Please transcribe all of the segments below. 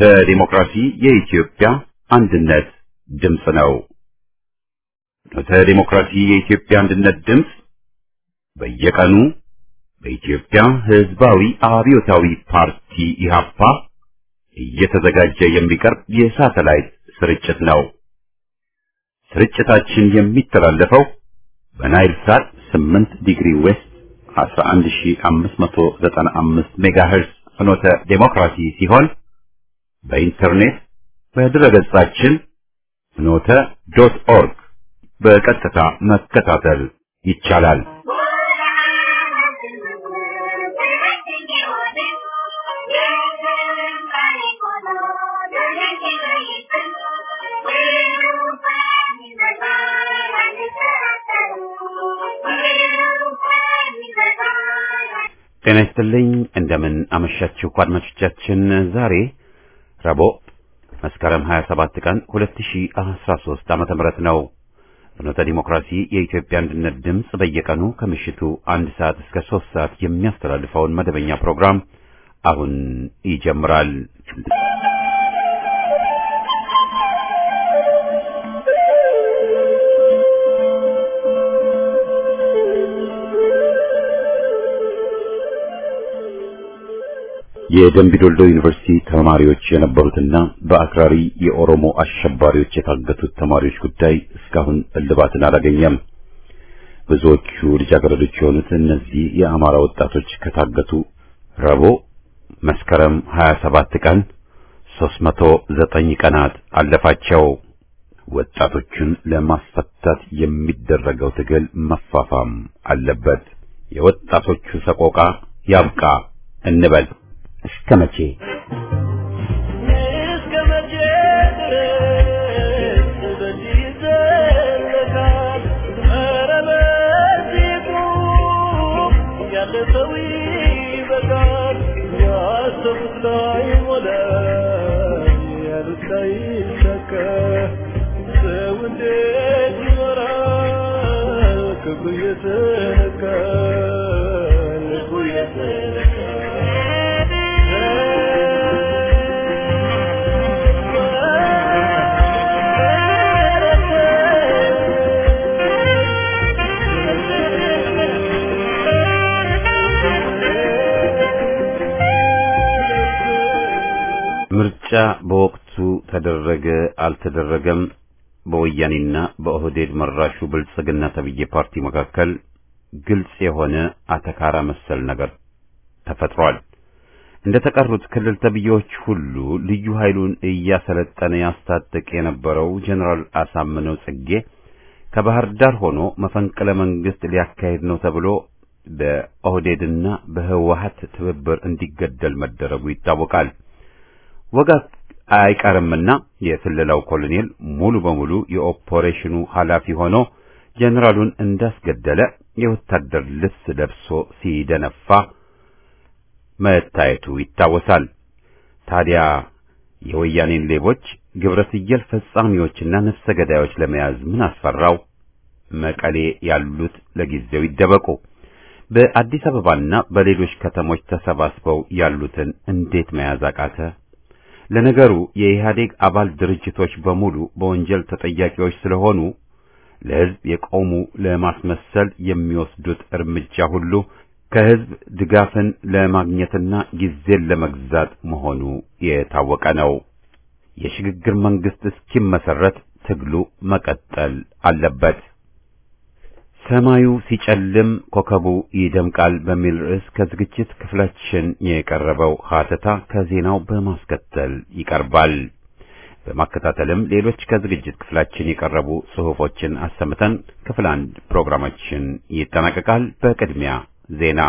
ዲሞክራሲ የኢትዮጵያ አንድነት ድምፅ ነው። ፍኖተ ዲሞክራሲ የኢትዮጵያ አንድነት ድምፅ በየቀኑ በኢትዮጵያ ሕዝባዊ አብዮታዊ ፓርቲ ኢህአፓ እየተዘጋጀ የሚቀርብ የሳተላይት ስርጭት ነው። ስርጭታችን የሚተላለፈው በናይል ሳት 8 ዲግሪ ዌስት 11595 ሜጋሄርዝ ፍኖተ ዲሞክራሲ ሲሆን በኢንተርኔት በድረገጻችን ፍኖተ.ኦርግ በቀጥታ መከታተል ይቻላል። ጤና ይስጥልኝ። እንደምን አመሻችሁ አድማጮቻችን። ዛሬ ረቡዕ መስከረም 27 ቀን 2013 ዓመተ ምህረት ነው። ፍኖተ ዲሞክራሲ የኢትዮጵያ አንድነት ድምፅ በየቀኑ ከምሽቱ 1 ሰዓት እስከ 3 ሰዓት የሚያስተላልፈውን መደበኛ ፕሮግራም አሁን ይጀምራል። የደምቢ ዶልዶ ዩኒቨርሲቲ ተማሪዎች የነበሩትና በአክራሪ የኦሮሞ አሸባሪዎች የታገቱት ተማሪዎች ጉዳይ እስካሁን እልባትን አላገኘም። ብዙዎቹ ልጃገረዶች የሆኑት እነዚህ የአማራ ወጣቶች ከታገቱ ረቡዕ መስከረም 27 ቀን 309 ቀናት አለፋቸው። ወጣቶቹን ለማስፈታት የሚደረገው ትግል መፋፋም አለበት። የወጣቶቹ ሰቆቃ ያብቃ እንበል። እስከ መቼ ድረስ በዚህ ይዘለቃል? ኧረ በዚሁ ያለፈው ይበቃል። ያሰቡት ላይ ሞላ፣ ያሉት ላይ ይሳካ። ሰው እንዴት ይኖራል? ክብሩ እየተነካ ልቡ እየተነካ ምርጫ በወቅቱ ተደረገ አልተደረገም በወያኔና በኦህዴድ መራሹ ብልጽግና ተብዬ ፓርቲ መካከል ግልጽ የሆነ አተካራ መሰል ነገር ተፈጥሯል። እንደተቀሩት ክልል ተብዬዎች ሁሉ ልዩ ኃይሉን እያሰለጠነ ያስታጠቅ የነበረው ጀነራል አሳምነው ጽጌ ከባህር ዳር ሆኖ መፈንቅለ መንግስት ሊያካሂድ ነው ተብሎ በኦህዴድና በህወሓት ትብብር እንዲገደል መደረጉ ይታወቃል። ወጋት አይቀርምና የስለላው ኮሎኔል ሙሉ በሙሉ የኦፕሬሽኑ ኃላፊ ሆኖ ጀነራሉን እንዳስገደለ የወታደር ልብስ ለብሶ ሲደነፋ መታየቱ ይታወሳል። ታዲያ የወያኔን ሌቦች ግብረ ሰየል ፈጻሚዎችና ነፍሰ ገዳዮች ለመያዝ ምን አስፈራው? መቀሌ ያሉት ለጊዜው ይደበቁ። በአዲስ አበባና በሌሎች ከተሞች ተሰባስበው ያሉትን እንዴት መያዝ አቃተ? ለነገሩ የኢህአዴግ አባል ድርጅቶች በሙሉ በወንጀል ተጠያቂዎች ስለሆኑ ለህዝብ የቆሙ ለማስመሰል የሚወስዱት እርምጃ ሁሉ ከህዝብ ድጋፍን ለማግኘትና ጊዜን ለመግዛት መሆኑ የታወቀ ነው። የሽግግር መንግስት እስኪመሰረት ትግሉ መቀጠል አለበት። ሰማዩ ሲጨልም ኮከቡ ይደምቃል በሚል ርዕስ ከዝግጅት ክፍላችን የቀረበው ሀተታ ከዜናው በማስከተል ይቀርባል። በማከታተልም ሌሎች ከዝግጅት ክፍላችን የቀረቡ ጽሑፎችን አሰምተን ክፍል 1 ፕሮግራማችን ይጠናቀቃል። በቅድሚያ ዜና።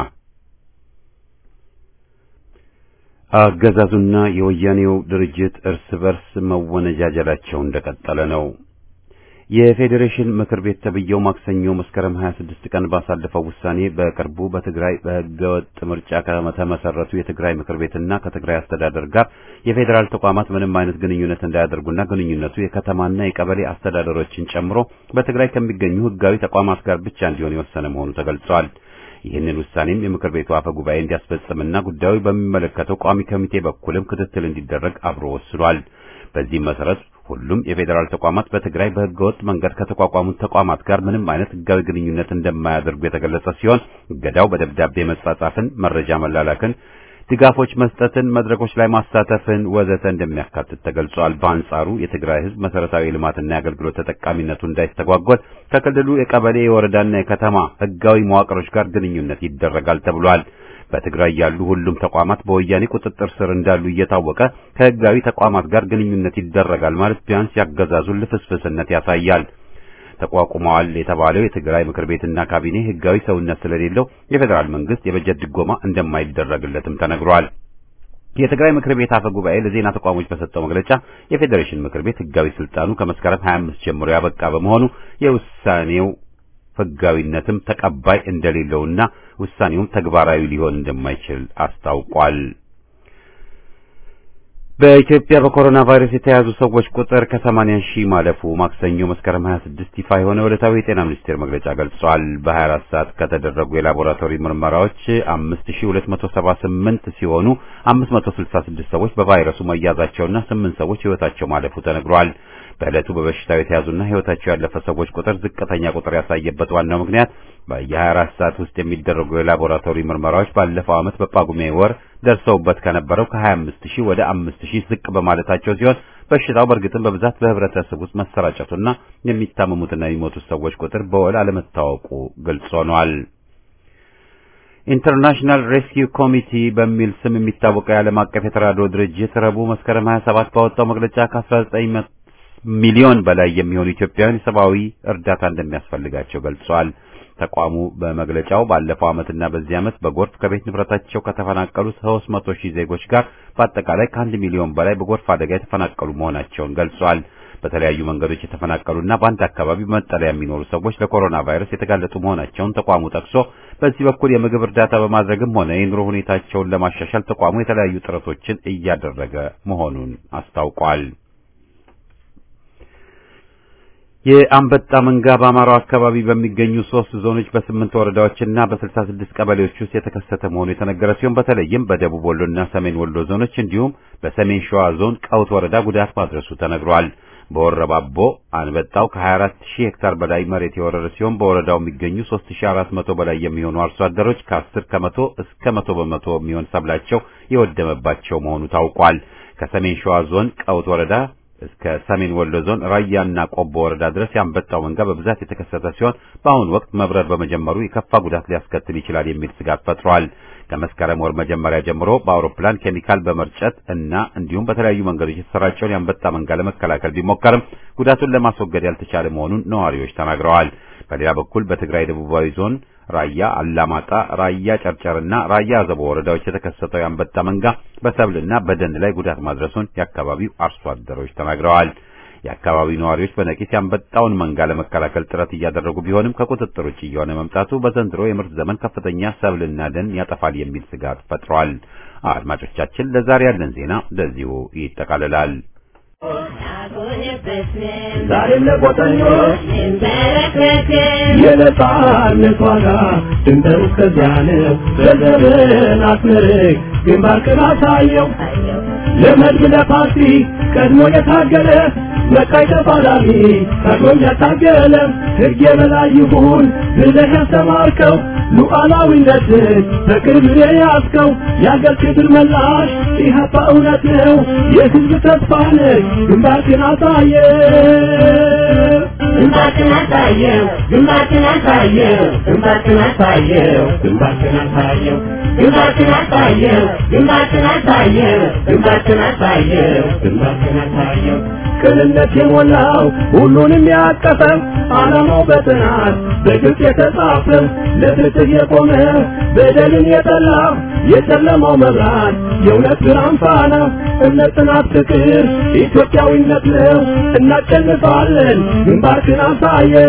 አገዛዙና የወያኔው ድርጅት እርስ በርስ መወነጃጀላቸው እንደቀጠለ ነው። የፌዴሬሽን ምክር ቤት ተብየው ማክሰኞ መስከረም 26 ቀን ባሳለፈው ውሳኔ በቅርቡ በትግራይ በህገወጥ ምርጫ ከተመሰረቱ የትግራይ ምክር ቤትና ከትግራይ አስተዳደር ጋር የፌዴራል ተቋማት ምንም አይነት ግንኙነት እንዳያደርጉና ግንኙነቱ የከተማና የቀበሌ አስተዳደሮችን ጨምሮ በትግራይ ከሚገኙ ህጋዊ ተቋማት ጋር ብቻ እንዲሆን የወሰነ መሆኑ ተገልጿል። ይህንን ውሳኔም የምክር ቤቱ አፈ ጉባኤ እንዲያስፈጽምና ጉዳዩ በሚመለከተው ቋሚ ኮሚቴ በኩልም ክትትል እንዲደረግ አብሮ ወስኗል። በዚህም መሰረት ሁሉም የፌዴራል ተቋማት በትግራይ በህገወጥ መንገድ ከተቋቋሙት ተቋማት ጋር ምንም አይነት ህጋዊ ግንኙነት እንደማያደርጉ የተገለጸ ሲሆን እገዳው በደብዳቤ መጻጻፍን፣ መረጃ መላላክን፣ ድጋፎች መስጠትን፣ መድረኮች ላይ ማሳተፍን ወዘተ እንደሚያካትት ተገልጿል። በአንጻሩ የትግራይ ህዝብ መሰረታዊ ልማትና የአገልግሎት ተጠቃሚነቱ እንዳይስተጓጎል ከክልሉ የቀበሌ የወረዳና የከተማ ህጋዊ መዋቅሮች ጋር ግንኙነት ይደረጋል ተብሏል። በትግራይ ያሉ ሁሉም ተቋማት በወያኔ ቁጥጥር ስር እንዳሉ እየታወቀ ከህጋዊ ተቋማት ጋር ግንኙነት ይደረጋል ማለት ቢያንስ ያገዛዙን ልፍስፍስነት ያሳያል። ተቋቁመዋል የተባለው የትግራይ ምክር ቤትና ካቢኔ ህጋዊ ሰውነት ስለሌለው የፌዴራል መንግስት የበጀት ድጎማ እንደማይደረግለትም ተነግሯል። የትግራይ ምክር ቤት አፈ ጉባኤ ለዜና ተቋሞች በሰጠው መግለጫ የፌዴሬሽን ምክር ቤት ህጋዊ ስልጣኑ ከመስከረም 25 ጀምሮ ያበቃ በመሆኑ የውሳኔው ህጋዊነትም ተቀባይ እንደሌለውና ውሳኔውም ተግባራዊ ሊሆን እንደማይችል አስታውቋል። በኢትዮጵያ በኮሮና ቫይረስ የተያዙ ሰዎች ቁጥር ከ80 ሺህ ማለፉ ማክሰኞ መስከረም 26 ይፋ የሆነ ዕለታዊ የጤና ሚኒስቴር መግለጫ ገልጿል። በ24 ሰዓት ከተደረጉ የላቦራቶሪ ምርመራዎች 5278 ሲሆኑ 566 ሰዎች በቫይረሱ መያዛቸውና 8 ሰዎች ህይወታቸው ማለፉ ተነግሯል። በዕለቱ በበሽታው የተያዙና ህይወታቸው ያለፈ ሰዎች ቁጥር ዝቅተኛ ቁጥር ያሳየበት ዋናው ምክንያት በየ24 ሰዓት ውስጥ የሚደረጉ የላቦራቶሪ ምርመራዎች ባለፈው ዓመት በጳጉሜ ወር ደርሰውበት ከነበረው ከ25000 ወደ 5000 ዝቅ በማለታቸው ሲሆን በሽታው በእርግጥም በብዛት በህብረተሰብ ውስጥ መሰራጨቱና የሚታመሙትና የሚሞቱት ሰዎች ቁጥር በውል አለመታወቁ ግልጽ ሆኗል። ኢንተርናሽናል ሬስኪው ኮሚቲ በሚል ስም የሚታወቀው የዓለም አቀፍ የተራድኦ ድርጅት ረቡዕ መስከረም 27 ባወጣው መግለጫ ከ19 ሚሊዮን በላይ የሚሆኑ ኢትዮጵያውያን ሰብአዊ እርዳታ እንደሚያስፈልጋቸው ገልጿል። ተቋሙ በመግለጫው ባለፈው ዓመትና በዚህ ዓመት በጎርፍ ከቤት ንብረታቸው ከተፈናቀሉ 300,000 ዜጎች ጋር በአጠቃላይ ከ1 ሚሊዮን በላይ በጎርፍ አደጋ የተፈናቀሉ መሆናቸውን ገልጿል። በተለያዩ መንገዶች የተፈናቀሉና በአንድ አካባቢ በመጠለያ የሚኖሩ ሰዎች ለኮሮና ቫይረስ የተጋለጡ መሆናቸውን ተቋሙ ጠቅሶ በዚህ በኩል የምግብ እርዳታ በማድረግም ሆነ የኑሮ ሁኔታቸውን ለማሻሻል ተቋሙ የተለያዩ ጥረቶችን እያደረገ መሆኑን አስታውቋል። የአንበጣ መንጋ በአማራው አካባቢ በሚገኙ 3 ዞኖች በ8 ወረዳዎችና በ66 ቀበሌዎች ውስጥ የተከሰተ መሆኑ የተነገረ ሲሆን በተለይም በደቡብ ወሎና ሰሜን ወሎ ዞኖች እንዲሁም በሰሜን ሸዋ ዞን ቀውት ወረዳ ጉዳት ማድረሱ ተነግሯል። በወረባቦ አንበጣው ከ24000 ሄክታር በላይ መሬት የወረረ ሲሆን በወረዳው የሚገኙ 3400 በላይ የሚሆኑ አርሶ አደሮች ከ10 ከመቶ እስከ 100 በመቶ የሚሆን ሰብላቸው የወደመባቸው መሆኑ ታውቋል። ከሰሜን ሸዋ ዞን ቀውት ወረዳ እስከ ሰሜን ወሎ ዞን ራያና ቆቦ ወረዳ ድረስ ያንበጣው መንጋ በብዛት የተከሰተ ሲሆን በአሁኑ ወቅት መብረር በመጀመሩ የከፋ ጉዳት ሊያስከትል ይችላል የሚል ስጋት ፈጥሯል። ከመስከረም ወር መጀመሪያ ጀምሮ በአውሮፕላን ኬሚካል በመርጨት እና እንዲሁም በተለያዩ መንገዶች የተሰራጨውን ያንበጣ መንጋ ለመከላከል ቢሞከርም ጉዳቱን ለማስወገድ ያልተቻለ መሆኑን ነዋሪዎች ተናግረዋል። በሌላ በኩል በትግራይ ደቡባዊ ዞን ራያ አላማጣ፣ ራያ ጨርጨርና ራያ አዘቦ ወረዳዎች የተከሰተው ያንበጣ መንጋ በሰብልና በደን ላይ ጉዳት ማድረሱን የአካባቢው አርሶ አደሮች ተናግረዋል። የአካባቢው ነዋሪዎች በነቂስ ያንበጣውን መንጋ ለመከላከል ጥረት እያደረጉ ቢሆንም ከቁጥጥር ውጭ እየሆነ መምጣቱ በዘንድሮ የምርት ዘመን ከፍተኛ ሰብልና ደን ያጠፋል የሚል ስጋት ፈጥሯል። አድማጮቻችን፣ ለዛሬ ያለን ዜና በዚሁ ይጠቃልላል። ዛሬም ለቆጠኞች የነጻነት ዋጋ ድንበሩ እስከዚያ ነው። በዘመን አስመርቅ ግንባርክን አሳየው ለመድብ ለፓርቲ ቀድሞ የታገለ መቃይ ተፋላሚ ቀድሞ ያታገለ ሕግ የበላይ ይሁን ብለህ ያስተማርከው ሉዓላዊነትን በቅርብ የያዝከው የአገር ክብር መላሽ ኢህአፓ እውነት ነው የሕዝብ ተስፋ ነህ ግንባርክን አሳየው ግንባርክን አሳየው ግንባርክን አሳየው ግንባርክን አሳየው ግንባርክን አሳየው ግንባርክን አሳየው ግንባርክን አሳየው ግንባርክን አሳየው ግንባርክን አሳየው ቅንነት የሞላው ሁሉንም ያቀፈው ዓላማው በጥናት በግልጽ የተጻፈው ለፍትህ የቆመ በደልን የጠላ የጨለማው መብራት የእውነት ብርሃን ፋና እምነት፣ ጽናት፣ ፍቅር ኢትዮጵያዊነት ነው። እናሸንፋለን። ግንባርክን አሳየው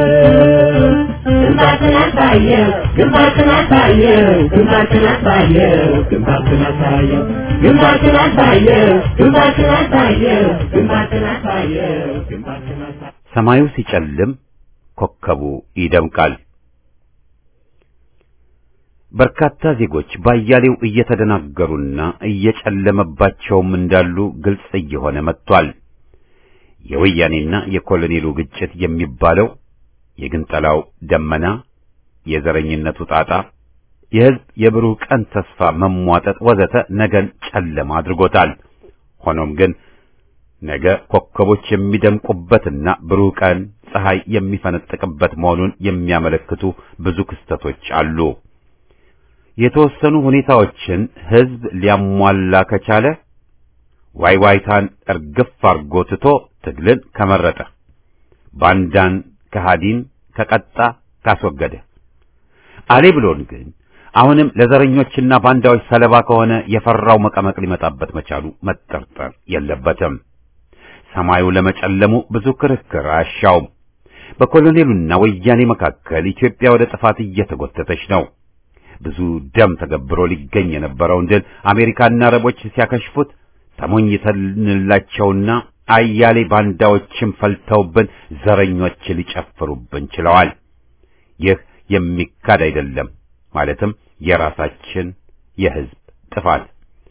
ግንባርክን አሳየው ግንባርክን አሳየው ግንባርክን አሳየው ግንባርክን አሳየው ግንባርክን አሳየው ግንባርክን አሳየው ግንባርክን አሳየው ግንባርክን አሳየው። ሰማዩ ሲጨልም ኮከቡ ይደምቃል። በርካታ ዜጎች ባያሌው እየተደናገሩና እየጨለመባቸውም እንዳሉ ግልጽ እየሆነ መጥቷል። የወያኔና የኮሎኔሉ ግጭት የሚባለው የግንጠላው ደመና፣ የዘረኝነቱ ጣጣ፣ የሕዝብ የብሩህ ቀን ተስፋ መሟጠጥ ወዘተ ነገን ጨለማ አድርጎታል። ሆኖም ግን ነገ ኮከቦች የሚደምቁበትና ብሩህ ቀን ፀሐይ የሚፈነጥቅበት መሆኑን የሚያመለክቱ ብዙ ክስተቶች አሉ። የተወሰኑ ሁኔታዎችን ሕዝብ ሊያሟላ ከቻለ ዋይዋይታን እርግፍ አርጎ ትቶ ትግልን ከመረጠ፣ ባንዳን ከሃዲን ከቀጣ ካስወገደ፣ አሌ ብሎን ግን አሁንም ለዘረኞችና ባንዳዎች ሰለባ ከሆነ የፈራው መቀመቅ ሊመጣበት መቻሉ መጠርጠር የለበትም። ሰማዩ ለመጨለሙ ብዙ ክርክር አያሻውም። በኮሎኔሉና ወያኔ መካከል ኢትዮጵያ ወደ ጥፋት እየተጎተተች ነው። ብዙ ደም ተገብሮ ሊገኝ የነበረውን ድል አሜሪካና አረቦች ሲያከሽፉት ተሞኝተንላቸውና አያሌ ባንዳዎችም ፈልተውብን ዘረኞች ሊጨፍሩብን ችለዋል። ይህ የሚካድ አይደለም፣ ማለትም የራሳችን የሕዝብ ጥፋት።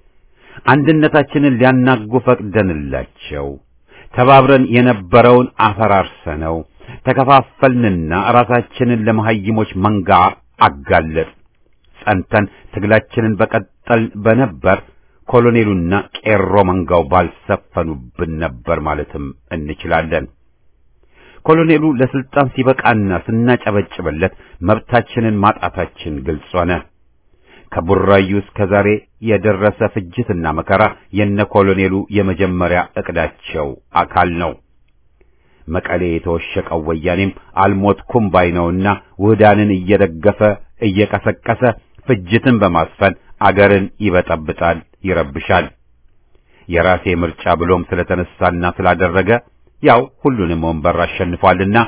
አንድነታችንን ሊያናጉ ፈቅደንላቸው ተባብረን የነበረውን አፈራርሰነው ተከፋፈልንና ራሳችንን ለመሐይሞች መንጋ አጋለጥ። ጸንተን ትግላችንን በቀጠል በነበር ኮሎኔሉና ቄሮ መንጋው ባልሰፈኑብን ነበር ማለትም እንችላለን። ኮሎኔሉ ለስልጣን ሲበቃና ስናጨበጭበለት መብታችንን ማጣታችን ግልጽ ሆነ። ከቡራዩ እስከ ዛሬ የደረሰ ፍጅትና መከራ የነ ኮሎኔሉ የመጀመሪያ እቅዳቸው አካል ነው። መቀሌ የተወሸቀው ወያኔም አልሞትኩም ባይነውና ውህዳንን እየደገፈ እየቀሰቀሰ ፍጅትን በማስፈን አገርን ይበጠብጣል፣ ይረብሻል። የራሴ ምርጫ ብሎም ስለተነሳና ስላደረገ ያው ሁሉንም ወንበር አሸንፏልና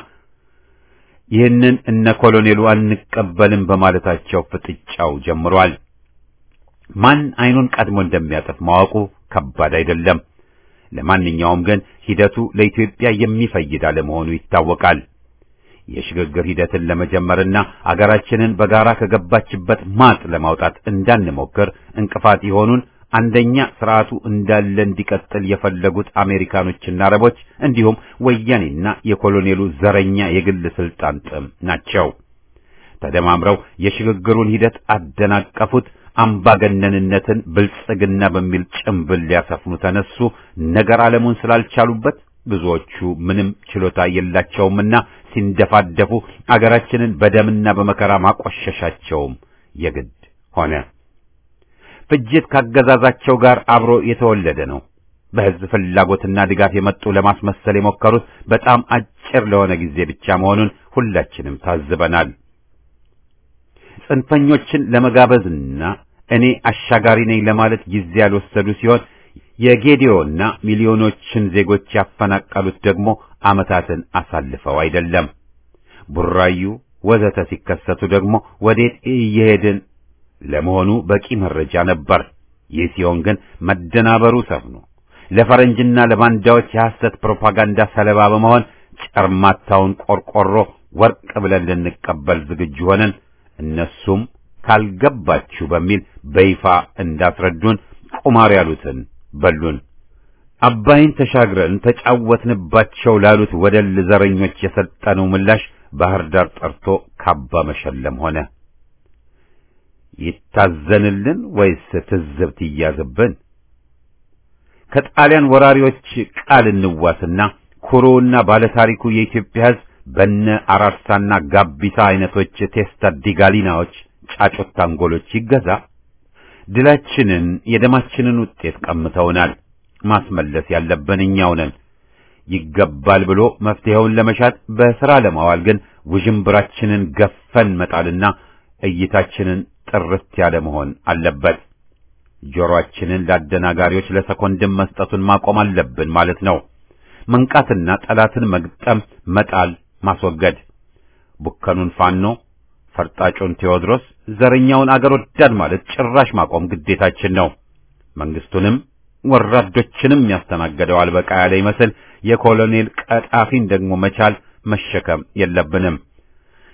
ይህንን እነ ኮሎኔሉ አንቀበልም በማለታቸው ፍጥጫው ጀምሯል። ማን አይኑን ቀድሞ እንደሚያጠፍ ማወቁ ከባድ አይደለም። ለማንኛውም ግን ሂደቱ ለኢትዮጵያ የሚፈይድ አለመሆኑ ይታወቃል። የሽግግር ሂደትን ለመጀመርና አገራችንን በጋራ ከገባችበት ማጥ ለማውጣት እንዳንሞክር እንቅፋት የሆኑን አንደኛ ስርዓቱ እንዳለ እንዲቀጥል የፈለጉት አሜሪካኖችና አረቦች እንዲሁም ወያኔና የኮሎኔሉ ዘረኛ የግል ስልጣን ጥም ናቸው። ተደማምረው የሽግግሩን ሂደት አደናቀፉት። አምባገነንነትን ብልጽግና በሚል ጭምብል ሊያሰፍኑ ተነሱ። ነገር ዓለሙን ስላልቻሉበት ብዙዎቹ ምንም ችሎታ የላቸውምና ሲንደፋደፉ አገራችንን በደምና በመከራ ማቆሸሻቸውም የግድ ሆነ። ፍጅት ካገዛዛቸው ጋር አብሮ የተወለደ ነው። በሕዝብ ፍላጎትና ድጋፍ የመጡ ለማስመሰል የሞከሩት በጣም አጭር ለሆነ ጊዜ ብቻ መሆኑን ሁላችንም ታዝበናል። ጽንፈኞችን ለመጋበዝና እኔ አሻጋሪ ነኝ ለማለት ጊዜ ያልወሰዱ ሲሆን የጌዲዮና ሚሊዮኖችን ዜጎች ያፈናቀሉት ደግሞ ዓመታትን አሳልፈው አይደለም። ቡራዩ ወዘተ ሲከሰቱ ደግሞ ወዴት እየሄድን ለመሆኑ በቂ መረጃ ነበር። ይህ ሲሆን ግን መደናበሩ ሰፍኖ ለፈረንጅና ለባንዳዎች የሐሰት ፕሮፓጋንዳ ሰለባ በመሆን ጨርማታውን ቆርቆሮ ወርቅ ብለን ልንቀበል ዝግጁ ሆነን እነሱም ካልገባችሁ በሚል በይፋ እንዳስረዱን ቁማር ያሉትን በሉን። አባይን ተሻግረን ተጫወትንባቸው ላሉት ወደል ዘረኞች የሰጠነው ምላሽ ባህር ዳር ጠርቶ ካባ መሸለም ሆነ። ይታዘንልን ወይስ ትዝብት ይያዝብን? ከጣሊያን ወራሪዎች ቃል እንዋስና ኩሩና ባለታሪኩ የኢትዮጵያ ሕዝብ በነ አራርሳና ጋቢሳ አይነቶች ቴስታ ዲጋሊናዎች ጫጮት አንጎሎች ይገዛ። ድላችንን የደማችንን ውጤት ቀምተውናል። ማስመለስ ያለብን እኛው ነን። ይገባል ብሎ መፍትሄውን ለመሻት በሥራ ለማዋል ግን ውዥንብራችንን ገፈን መጣልና እይታችንን ጥርት ያለ መሆን አለበት። ጆሮአችንን ለአደናጋሪዎች ለሰኮንድም መስጠቱን ማቆም አለብን ማለት ነው። መንቃትና ጠላትን መግጠም፣ መጣል፣ ማስወገድ። ቡከኑን ፋኖ፣ ፈርጣጩን ቴዎድሮስ፣ ዘረኛውን አገር ወዳድ ማለት ጭራሽ ማቆም ግዴታችን ነው። መንግስቱንም ወራዶችንም ያስተናገደው አልበቃ ያለ ይመስል የኮሎኔል ቀጣፊን ደግሞ መቻል መሸከም የለብንም።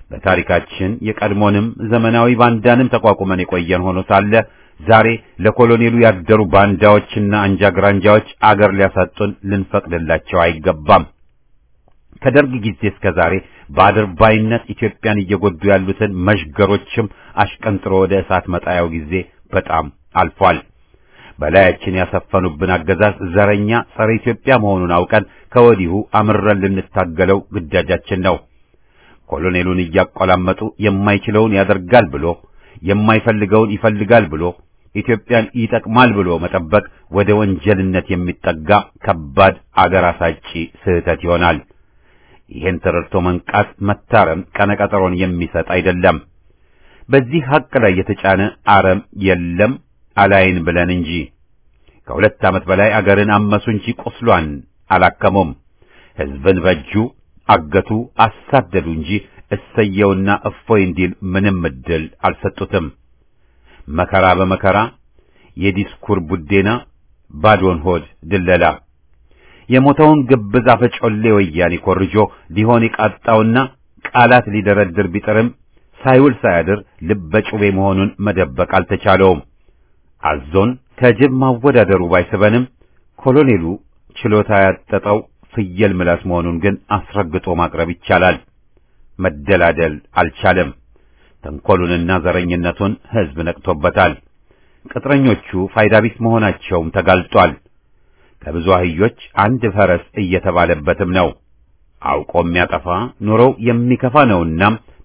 በታሪካችን የቀድሞንም ዘመናዊ ባንዳንም ተቋቁመን የቆየን ሆኖ ሳለ ዛሬ ለኮሎኔሉ ያደሩ ባንዳዎችና አንጃ ግራንጃዎች አገር ሊያሳጡን ልንፈቅድላቸው አይገባም። ከደርግ ጊዜ እስከ ዛሬ በአድርባይነት ኢትዮጵያን እየጎዱ ያሉትን መሽገሮችም አሽቀንጥሮ ወደ እሳት መጣያው ጊዜ በጣም አልፏል። በላያችን ያሰፈኑብን አገዛዝ ዘረኛ ጸረ ኢትዮጵያ መሆኑን አውቀን ከወዲሁ አምረን ልንታገለው ግዳጃችን ነው። ኮሎኔሉን እያቆላመጡ የማይችለውን ያደርጋል ብሎ የማይፈልገውን ይፈልጋል ብሎ ኢትዮጵያን ይጠቅማል ብሎ መጠበቅ ወደ ወንጀልነት የሚጠጋ ከባድ አገር አሳጪ ስህተት ይሆናል። ይህን ተረድቶ መንቃት መታረም ቀነቀጠሮን የሚሰጥ አይደለም። በዚህ ሐቅ ላይ የተጫነ አረም የለም አላይን ብለን እንጂ ከሁለት ዓመት በላይ አገርን አመሱ እንጂ ቁስሏን አላከሙም። ሕዝብን በጁ፣ አገቱ፣ አሳደዱ እንጂ እሰየውና እፎይ እንዲል ምንም እድል አልሰጡትም። መከራ በመከራ የዲስኩር ቡዴና ባዶን ሆድ ድለላ የሞተውን ግብዝ አፈጮሌ ወያኔ ኮርጆ ሊሆን የቃጣውና ቃላት ሊደረድር ቢጥርም ሳይውል ሳያድር ልበጩቤ መሆኑን መደበቅ አልተቻለውም። አዞን ከጅብ ማወዳደሩ ባይስበንም ኮሎኔሉ ችሎታ ያጠጠው ፍየል ምላስ መሆኑን ግን አስረግጦ ማቅረብ ይቻላል። መደላደል አልቻለም። ተንኮሉንና ዘረኝነቱን ሕዝብ ነቅቶበታል። ቅጥረኞቹ ፋይዳ ቢስ መሆናቸውም ተጋልጧል። ከብዙ አህዮች አንድ ፈረስ እየተባለበትም ነው። አውቆ የሚያጠፋ ኑሮው የሚከፋ ነውና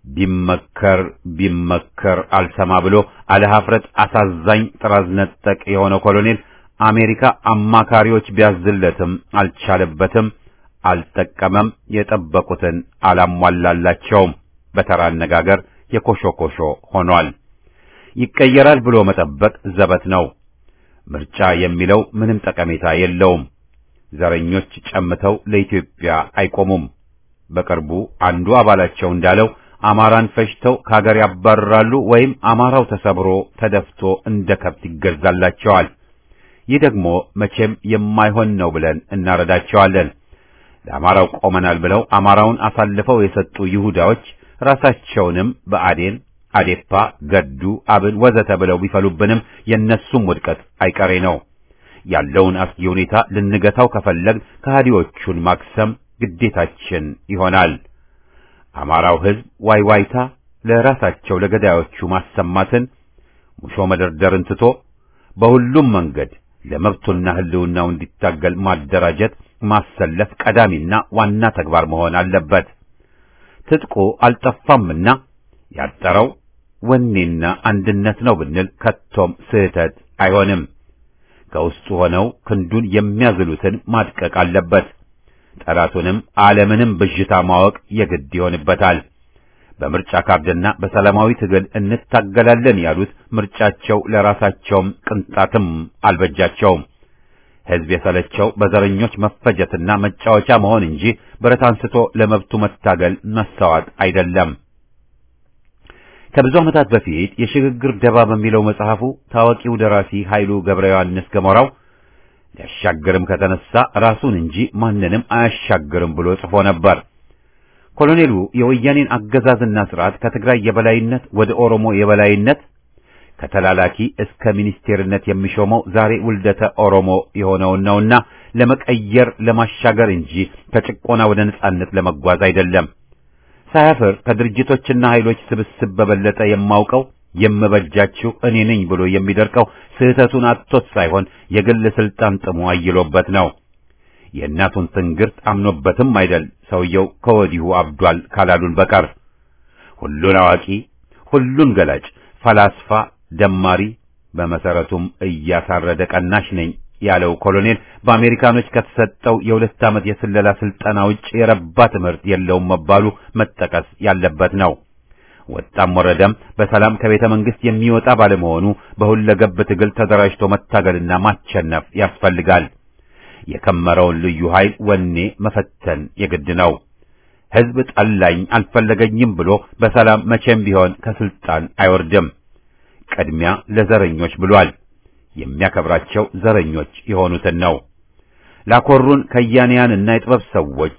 ቢመከር አልሰማ ብሎ አለሀፍረት አሳዛኝ ጥራዝ ነጠቅ የሆነው ኮሎኔል አሜሪካ አማካሪዎች ቢያዝለትም አልቻለበትም፣ አልጠቀመም፣ የጠበቁትን አላሟላላቸውም። በተራ አነጋገር የኮሾኮሾ ሆኗል። ይቀየራል ብሎ መጠበቅ ዘበት ነው። ምርጫ የሚለው ምንም ጠቀሜታ የለውም። ዘረኞች ጨምተው ለኢትዮጵያ አይቆሙም። በቅርቡ አንዱ አባላቸው እንዳለው አማራን ፈጅተው ከሀገር ያባርራሉ ወይም አማራው ተሰብሮ ተደፍቶ እንደ ከብት ይገዛላቸዋል። ይህ ደግሞ መቼም የማይሆን ነው ብለን እናረዳቸዋለን። ለአማራው ቆመናል ብለው አማራውን አሳልፈው የሰጡ ይሁዳዎች ራሳቸውንም በአዴን፣ አዴፓ፣ ገዱ፣ አብን ወዘተ ብለው ቢፈሉብንም የነሱም ውድቀት አይቀሬ ነው። ያለውን አስጊ ሁኔታ ልንገታው ከፈለግ ከሃዲዎቹን ማክሰም ግዴታችን ይሆናል። አማራው ሕዝብ ዋይዋይታ ለራሳቸው ለገዳዮቹ ማሰማትን ሙሾ መደርደርን ትቶ በሁሉም መንገድ ለመብቱና ሕልውናው እንዲታገል ማደራጀት፣ ማሰለፍ ቀዳሚና ዋና ተግባር መሆን አለበት። ትጥቁ አልጠፋምና ያጠረው ወኔና አንድነት ነው ብንል ከቶም ስህተት አይሆንም። ከውስጡ ሆነው ክንዱን የሚያዝሉትን ማድቀቅ አለበት። ጠላቱንም ዓለምንም ብዥታ ማወቅ የግድ ይሆንበታል። በምርጫ ካርድና በሰላማዊ ትግል እንታገላለን ያሉት ምርጫቸው ለራሳቸውም ቅንጣትም አልበጃቸውም። ሕዝብ የሰለቸው በዘረኞች መፈጀትና መጫወቻ መሆን እንጂ ብረት አንስቶ ለመብቱ መታገል መሰዋት አይደለም። ከብዙ ዓመታት በፊት የሽግግር ደባ በሚለው መጽሐፉ ታዋቂው ደራሲ ኃይሉ ገብረ ዮሐንስ ገሞራው ሊያሻግርም ከተነሳ ራሱን እንጂ ማንንም አያሻግርም ብሎ ጽፎ ነበር። ኮሎኔሉ የወያኔን አገዛዝና ስርዓት ከትግራይ የበላይነት ወደ ኦሮሞ የበላይነት ከተላላኪ እስከ ሚኒስቴርነት የሚሾመው ዛሬ ውልደተ ኦሮሞ የሆነውን ነውና ለመቀየር ለማሻገር እንጂ ከጭቆና ወደ ነጻነት ለመጓዝ አይደለም። ሳያፍር ከድርጅቶችና ኃይሎች ስብስብ በበለጠ የማውቀው የምበጃችሁ እኔ ነኝ ብሎ የሚደርቀው ስህተቱን አጥቶት ሳይሆን የግል ስልጣን ጥሙ አይሎበት ነው። የእናቱን ትንግርት አምኖበትም አይደል ሰውየው ከወዲሁ አብዷል ካላሉን በቀር። ሁሉን አዋቂ፣ ሁሉን ገላጭ፣ ፈላስፋ፣ ደማሪ፣ በመሰረቱም እያሳረደ ቀናሽ ነኝ ያለው ኮሎኔል በአሜሪካኖች ከተሰጠው የሁለት ዓመት የስለላ ስልጠና ውጭ የረባ ትምህርት የለውም መባሉ መጠቀስ ያለበት ነው። ወጣም ወረደም በሰላም ከቤተ መንግስት የሚወጣ ባለመሆኑ በሁለገብ ትግል ተደራጅቶ መታገልና ማቸነፍ ያስፈልጋል። የከመረውን ልዩ ኃይል ወኔ መፈተን የግድ ነው። ሕዝብ ጠላኝ አልፈለገኝም ብሎ በሰላም መቼም ቢሆን ከስልጣን አይወርድም። ቅድሚያ ለዘረኞች ብሏል። የሚያከብራቸው ዘረኞች የሆኑትን ነው። ላኮሩን ከያንያንና የጥበብ ሰዎች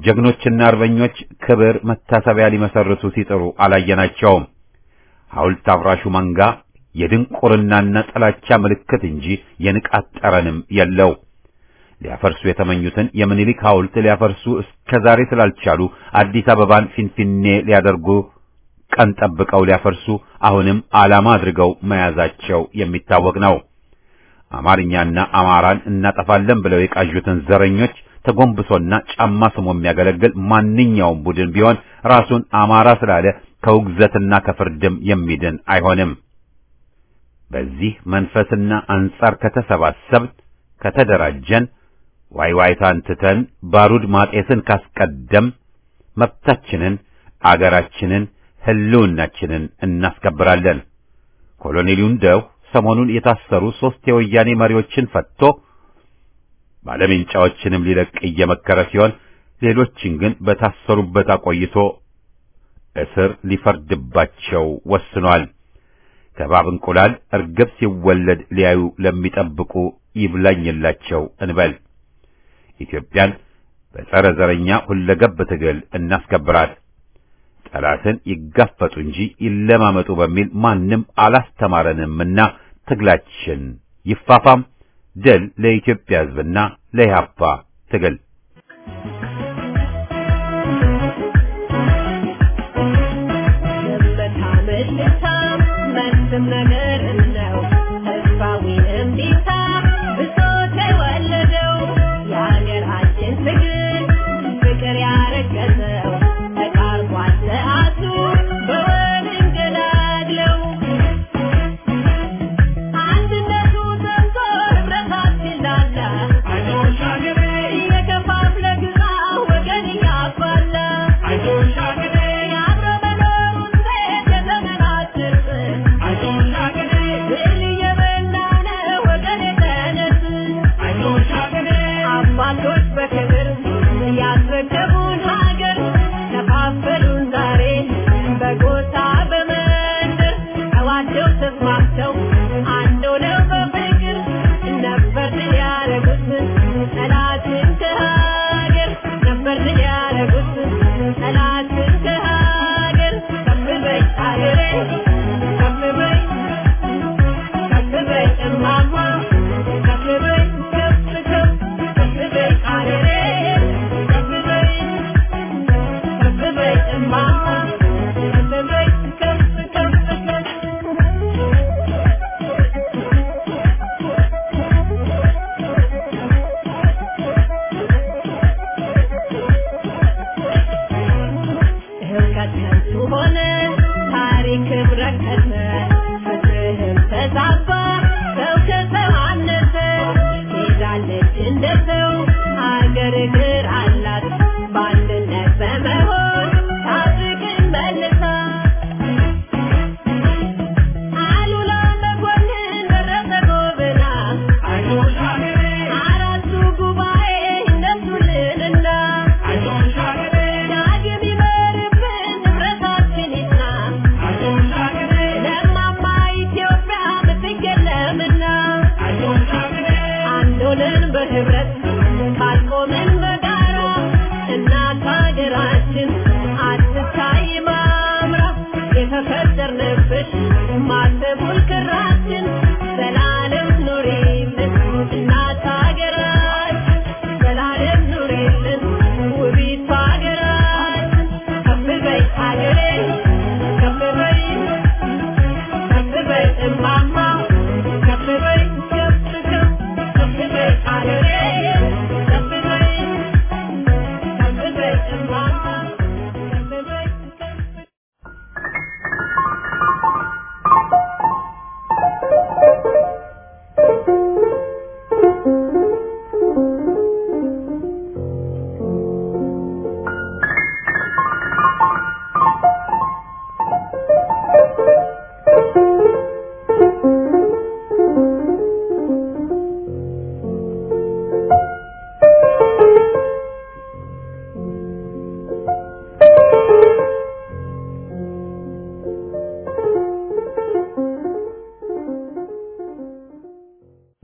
ጀግኖችና አርበኞች ክብር መታሰቢያ ሊመሰርቱ ሲጥሩ አላየናቸውም። ሐውልት አፍራሹ መንጋ የድንቁርናና ጥላቻ ምልክት እንጂ የንቃት ጠረንም የለው። ሊያፈርሱ የተመኙትን የምኒልክ ሐውልት ሊያፈርሱ እስከዛሬ ስላልቻሉ አዲስ አበባን ፊንፊኔ ሊያደርጉ ቀን ጠብቀው ሊያፈርሱ አሁንም ዓላማ አድርገው መያዛቸው የሚታወቅ ነው። አማርኛና አማራን እናጠፋለን ብለው የቃዡትን ዘረኞች ተጎንብሶና ጫማ ስሞ የሚያገለግል ማንኛውም ቡድን ቢሆን ራሱን አማራ ስላለ ከውግዘትና ከፍርድም የሚድን አይሆንም። በዚህ መንፈስና አንጻር ከተሰባሰብን ከተደራጀን ዋይዋይታን ትተን ባሩድ ማጤስን ካስቀደም መብታችንን አገራችንን ህልውናችንን እናስከብራለን። ኮሎኔሉ እንደው ሰሞኑን የታሰሩ 3 የወያኔ መሪዎችን ፈትቶ ባለምንጫዎችንም ሊለቅ እየመከረ ሲሆን ሌሎችን ግን በታሰሩበት አቆይቶ እስር ሊፈርድባቸው ወስኗል። ከባብ እንቁላል እርግብ ሲወለድ ሊያዩ ለሚጠብቁ ይብላኝላቸው እንበል። ኢትዮጵያን በጸረ ዘረኛ ሁለገብ ትግል እናስከብራት። ጠላትን ይጋፈጡ እንጂ ይለማመጡ በሚል ማንም አላስተማረንምና ትግላችን ይፋፋም። ድል ለኢትዮጵያ ሕዝብና ለኢህአፓ ትግል።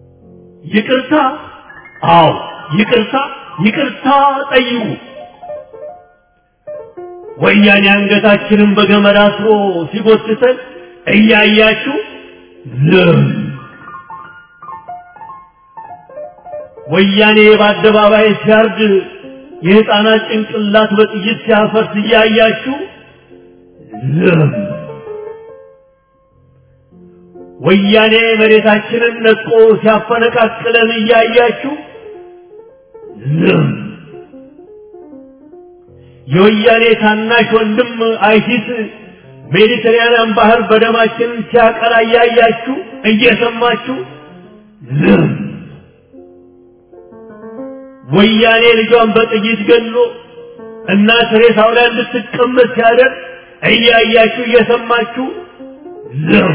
ይቅርታ፣ አዎ ይቅርታ፣ ይቅርታ ጠይቁ። ወያኔ አንገታችንን በገመድ አስሮ ሲጎትተን እያያችሁ ዝም። ወያኔ በአደባባይ ሲያርድ የሕፃናት ጭንቅላት በጥይት ሲያፈርስ እያያችሁ ዝም። ወያኔ መሬታችንን ነጥቆ ሲያፈነቃቅለን እያያችሁ ዝም። የወያኔ ታናሽ ወንድም አይሲስ ሜዲተራኒያን ባህር በደማችን ሲያቀላ እያያችሁ እየሰማችሁ ዝም። ወያኔ ልጇን በጥይት ገድሎ እናት ሬሳው ላይ እንድትቀመጥ ሲያደርግ እያያችሁ እየሰማችሁ ዝም።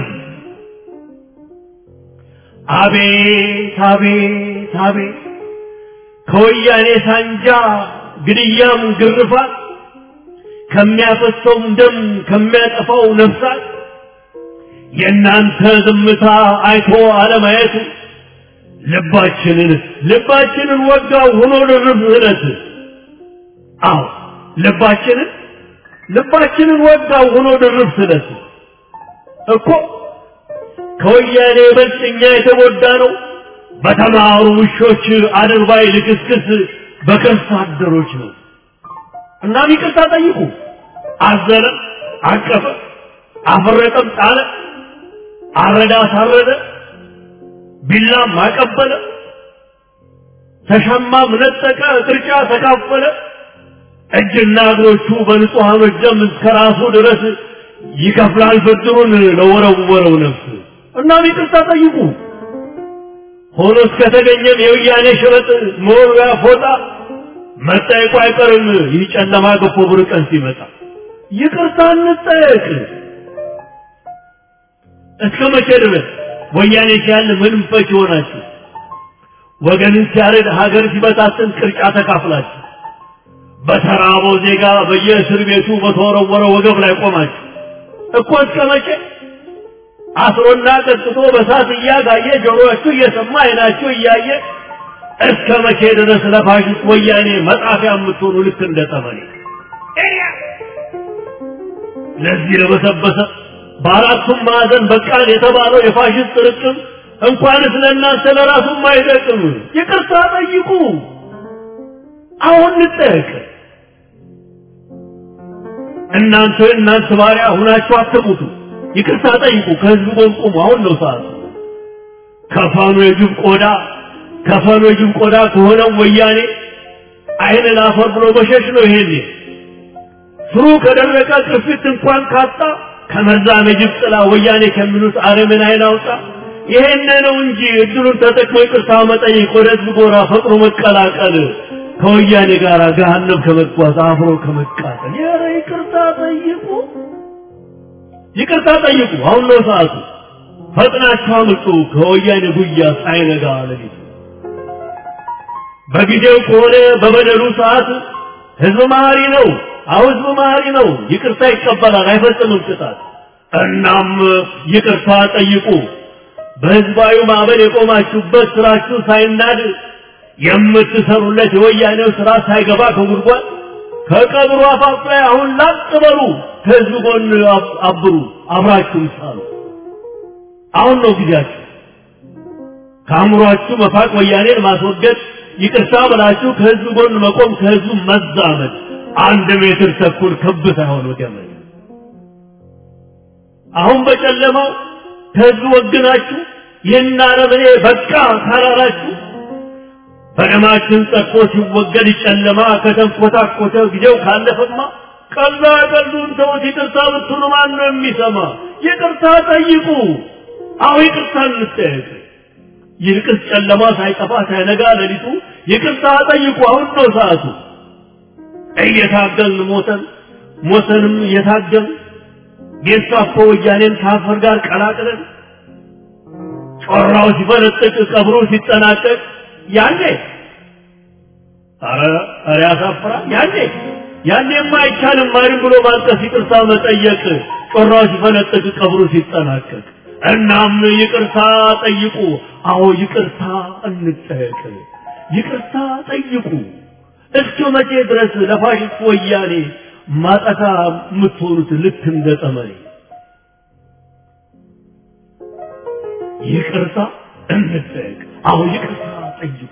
አቤት አቤት አቤት ከወያኔ ሳንጃ ግድያም ግርፋት ከሚያፈሰውም ደም ከሚያጠፋው ነፍሳት የእናንተ ዝምታ አይቶ አለማየቱ ልባችንን ወጋው ሆኖ ልርፍ እለት። አዎ ልባችንን ወጋው ሆኖ ልርፍ እለት እኮ ከወያኔ ይበልጥ እኛ የተጎዳ ነው በተማሩ ውሾች አድርባይ ልክስክስ በከርሳ አደሮች ነው። እናም ይቅርታ ጠይቁ። አዘነ፣ አቀፈ፣ አፈረጠም፣ ጣለ፣ አረዳ፣ አሳረደ፣ ቢላም አቀበለ፣ ተሻማም ነጠቀ፣ ቅርጫ ተካፈለ። እጅና እግሮቹ በንጹሐኖች ደም እስከ ራሱ ድረስ ይከፍላል ብድሩን ለወረወረው ነፍስ። እናም ይቅርታ ጠይቁ። ሆኖ እስከተገኘም የወያኔ ሽበጥ መወርወያ ፎጣ መጠየቁ አይቀርም። ይህ ጨለማ ገፎ ብሩህ ቀን ሲመጣ ይቅርታ እንጠየቅ። እስከ መቼ ድረስ ወያኔ ሲያል ምንም ፈች ሆናችሁ ወገንን ሲያረድ ሀገር ሲበታትን ቅርጫ ተካፍላችሁ በተራበው ዜጋ በየእስር ቤቱ በተወረወረ ወገብ ላይ ቆማችሁ እኮ እስከ መቼ? አስሮና ቀጥቶ በሳት እያጋየ ጆሮአችሁ እየሰማ አይናችሁ እያየ እስከ መቼ ድረስ ለፋሽስት ወያኔ መጻፊያ የምትሆኑ ልክ እንደ ጠመኔ? ለዚህ ለበሰበሰ በአራቱም ማዕዘን በቃል የተባለው የፋሽስት ርቅም እንኳንስ ለእናንተ ለራሱም አይጠቅም። ይቅርታ ጠይቁ። አሁን እንጠየቅ። እናንተ ባሪያ ሁናችሁ አትሙቱ። ይቅርታ ጠይቁ። ከህዝብ ጎን ቁሙ። አሁን ነው ሰዓቱ። ከፋኑ የጅብ ቆዳ ከሆነው ወያኔ አይን ላፈር ብሎ መሸሽ ነው። ይሄኔ ስሩ ከደረቀ ቅርፊት እንኳን ካጣ ከመርዛም የጅብ ጥላ ወያኔ ከሚሉት አረምን አይን አውጣ። ይሄን ነው እንጂ እድሉን ተጠቅሞ ይቅርታ መጠየቅ፣ ወደ ህዝብ ጎራ ፈጥሮ መቀላቀል፣ ከወያኔ ጋር ገሃነም ከመጓዝ አብሮ ከመቃጠል። ይቅርታ ጠይቁ። አሁን ነው ሰዓቱ። ፈጥናችሁ አምልጡ ከወያኔ ጉያ ሳይነጋ ሌሊት። በጊዜው ከሆነ በበደሉ ሰዓት ህዝብ መሀሪ ነው። ህዝብ መሀሪ ነው። ይቅርታ ይቀበላል፣ አይፈጽምም ቅጣት። እናም ይቅርታ ጠይቁ። በህዝባዊ ማዕበል የቆማችሁበት ስራችሁ ሳይናድ የምትሰሩለት የወያኔው ስራ ሳይገባ ከጉድጓድ ከቀብሩ አፋፍ ላይ አሁን ላጥ በሉ። ከህዝብ ጎን አብሩ፣ አብራችሁም ሳሉ። አሁን ነው ጊዜያችሁ። ከአእምሯችሁ መፋቅ፣ ወያኔን ማስወገድ፣ ይቅርታ ብላችሁ ከህዝብ ጎን መቆም፣ ከህዝቡ መዛመድ። 1 ሜትር ተኩል ክብ ሳይሆን ገመድ። አሁን በጨለማው ከህዝብ ወግናችሁ ይህን አረመኔ በቃ ካላላችሁ በደማችን ጠቆ ሲወገድ ጨለማ ከተንኮታኮተ ጊዜው ካለፈማ ቀላ ቀሉን ተውት። ይቅርታ ብትሉ ማን ነው የሚሰማ? ይቅርታ ጠይቁ። ይቅርታ እንጠየቅ። ይልቅስ ጨለማ ሳይጠፋ ሳይነጋ ሌሊቱ ይቅርታ ጠይቁ። አሁን ነው ሰዓቱ። እየታገልን ሞተንም እየታገልን ጌስታፖ ወያኔን ከአፈር ጋር ቀላቅለን ጮራው ሲፈነጥቅ ቀብሩ ሲጠናቀቅ ያኔ ኧረ ያሳፍራል። ያኔማ አይቻልም ማሪም ብሎ ማልቀስ፣ ይቅርታ መጠየቅ፣ ጮራው ሲፈነጥቅ ቀብሩ ሲጠናቀቅ። እናም ይቅርታ ጠይቁ። ይቅርታ እንጠየቅ። ይቅርታ ጠይቁ። እስከ መቼ ድረስ ለፋሽስት ወያኔ ማጠካ የምትሆኑት ልክ እንደ ጠመኔ። ይቅርታ እንጠይቅ። አዎ ይቅርታ ጠይቁ።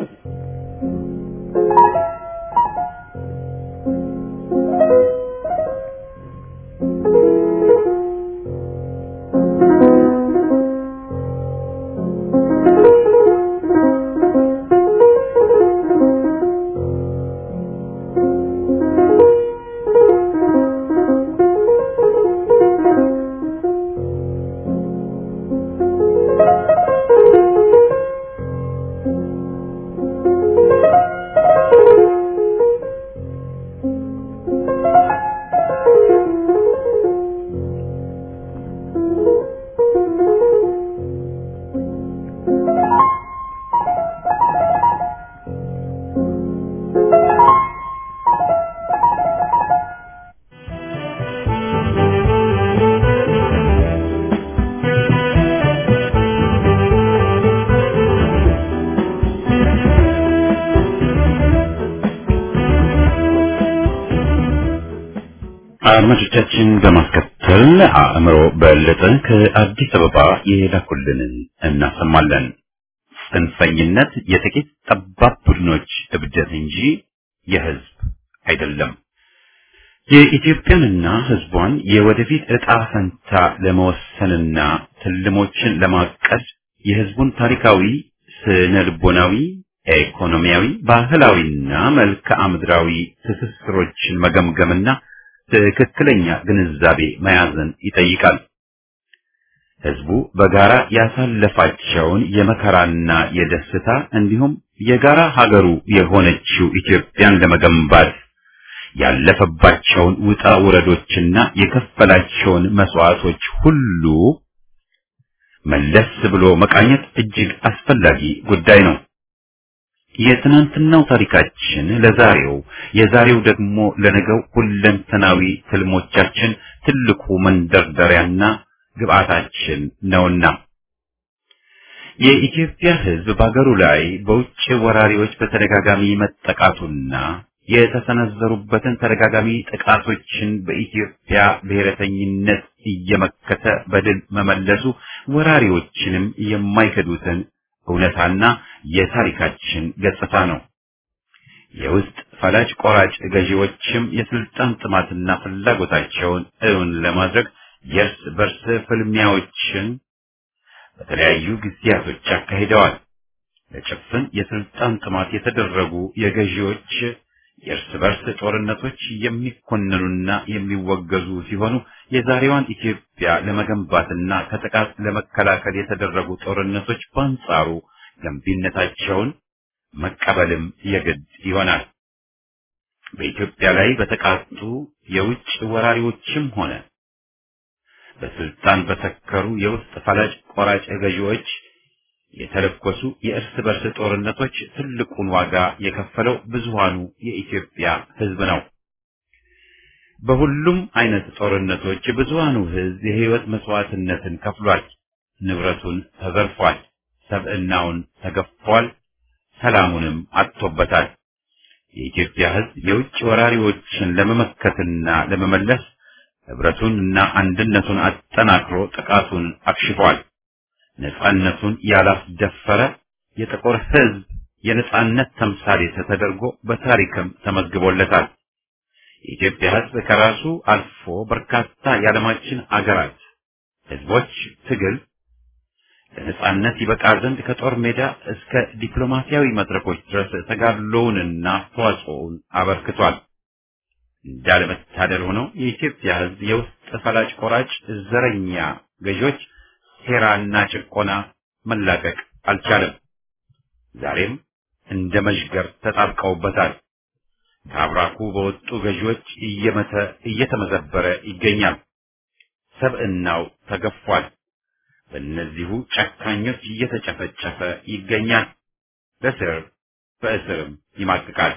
አድማጮቻችን በማስከተል አእምሮ በለጠ ከአዲስ አበባ የላኩልንን እናሰማለን። ጽንፈኝነት የጥቂት ጠባብ ቡድኖች እብደት እንጂ የህዝብ አይደለም። የኢትዮጵያንና ህዝቧን የወደፊት ዕጣ ፈንታ ለመወሰንና ትልሞችን ለማቀድ የህዝቡን ታሪካዊ፣ ስነ ልቦናዊ፣ ኢኮኖሚያዊ፣ ባህላዊና መልክዓ ምድራዊ ትስስሮችን መገምገምና ትክክለኛ ግንዛቤ መያዝን ይጠይቃል። ህዝቡ በጋራ ያሳለፋቸውን የመከራና የደስታ እንዲሁም የጋራ ሀገሩ የሆነችው ኢትዮጵያን ለመገንባት ያለፈባቸውን ውጣ ውረዶችና የከፈላቸውን መስዋዕቶች ሁሉ መለስ ብሎ መቃኘት እጅግ አስፈላጊ ጉዳይ ነው። የትናንትናው ታሪካችን ለዛሬው፣ የዛሬው ደግሞ ለነገው ሁለንተናዊ ትልሞቻችን ትልቁ መንደርደሪያና ግብአታችን ነውና የኢትዮጵያ ህዝብ በአገሩ ላይ በውጭ ወራሪዎች በተደጋጋሚ መጠቃቱና የተሰነዘሩበትን ተደጋጋሚ ጥቃቶችን በኢትዮጵያ ብሔረተኝነት እየመከተ በድል መመለሱ ወራሪዎችንም የማይከዱትን እውነታና የታሪካችን ገጽታ ነው። የውስጥ ፈላጭ ቆራጭ ገዢዎችም የስልጣን ጥማትና ፍላጎታቸውን እውን ለማድረግ የእርስ በርስ ፍልሚያዎችን በተለያዩ ጊዜያቶች አካሂደዋል። ለጭፍን የስልጣን ጥማት የተደረጉ የገዢዎች የእርስ በርስ ጦርነቶች የሚኮነኑና የሚወገዙ ሲሆኑ የዛሬዋን ኢትዮጵያ ለመገንባትና ከጥቃት ለመከላከል የተደረጉ ጦርነቶች በአንጻሩ ገንቢነታቸውን መቀበልም የግድ ይሆናል። በኢትዮጵያ ላይ በተቃጡ የውጭ ወራሪዎችም ሆነ በስልጣን በሰከሩ የውስጥ ፈላጭ ቆራጭ ገዢዎች የተለኮሱ የእርስ በርስ ጦርነቶች ትልቁን ዋጋ የከፈለው ብዙሃኑ የኢትዮጵያ ህዝብ ነው። በሁሉም አይነት ጦርነቶች ብዙሃኑ ህዝብ የህይወት መስዋዕትነትን ከፍሏል። ንብረቱን ተዘርፏል፣ ሰብዕናውን ተገፏል፣ ሰላሙንም አጥቶበታል። የኢትዮጵያ ህዝብ የውጭ ወራሪዎችን ለመመከትና ለመመለስ ህብረቱንና አንድነቱን አጠናክሮ ጥቃቱን አክሽፏል። ነጻነቱን ያላስደፈረ የጥቁር ህዝብ የነጻነት ተምሳሌት ተደርጎ በታሪክም ተመዝግቦለታል። የኢትዮጵያ ህዝብ ከራሱ አልፎ በርካታ የዓለማችን አገራት ህዝቦች ትግል ለነጻነት ይበቃ ዘንድ ከጦር ሜዳ እስከ ዲፕሎማሲያዊ መድረኮች ድረስ ተጋድሎውንና አስተዋጽኦውን አበርክቷል። እንዳለመታደል ሆነው የኢትዮጵያ ህዝብ የውስጥ ፈላጭ ቆራጭ ዘረኛ ገዢዎች ሴራና ጭቆና መላቀቅ አልቻለም። ዛሬም እንደ መዥገር ተጣብቀውበታል። ከአብራኩ በወጡ ገዢዎች እየተመዘበረ ይገኛል። ሰብዕናው ተገፏል። በእነዚሁ ጨካኞች እየተጨፈጨፈ ይገኛል። በእስርም ይማቅቃል።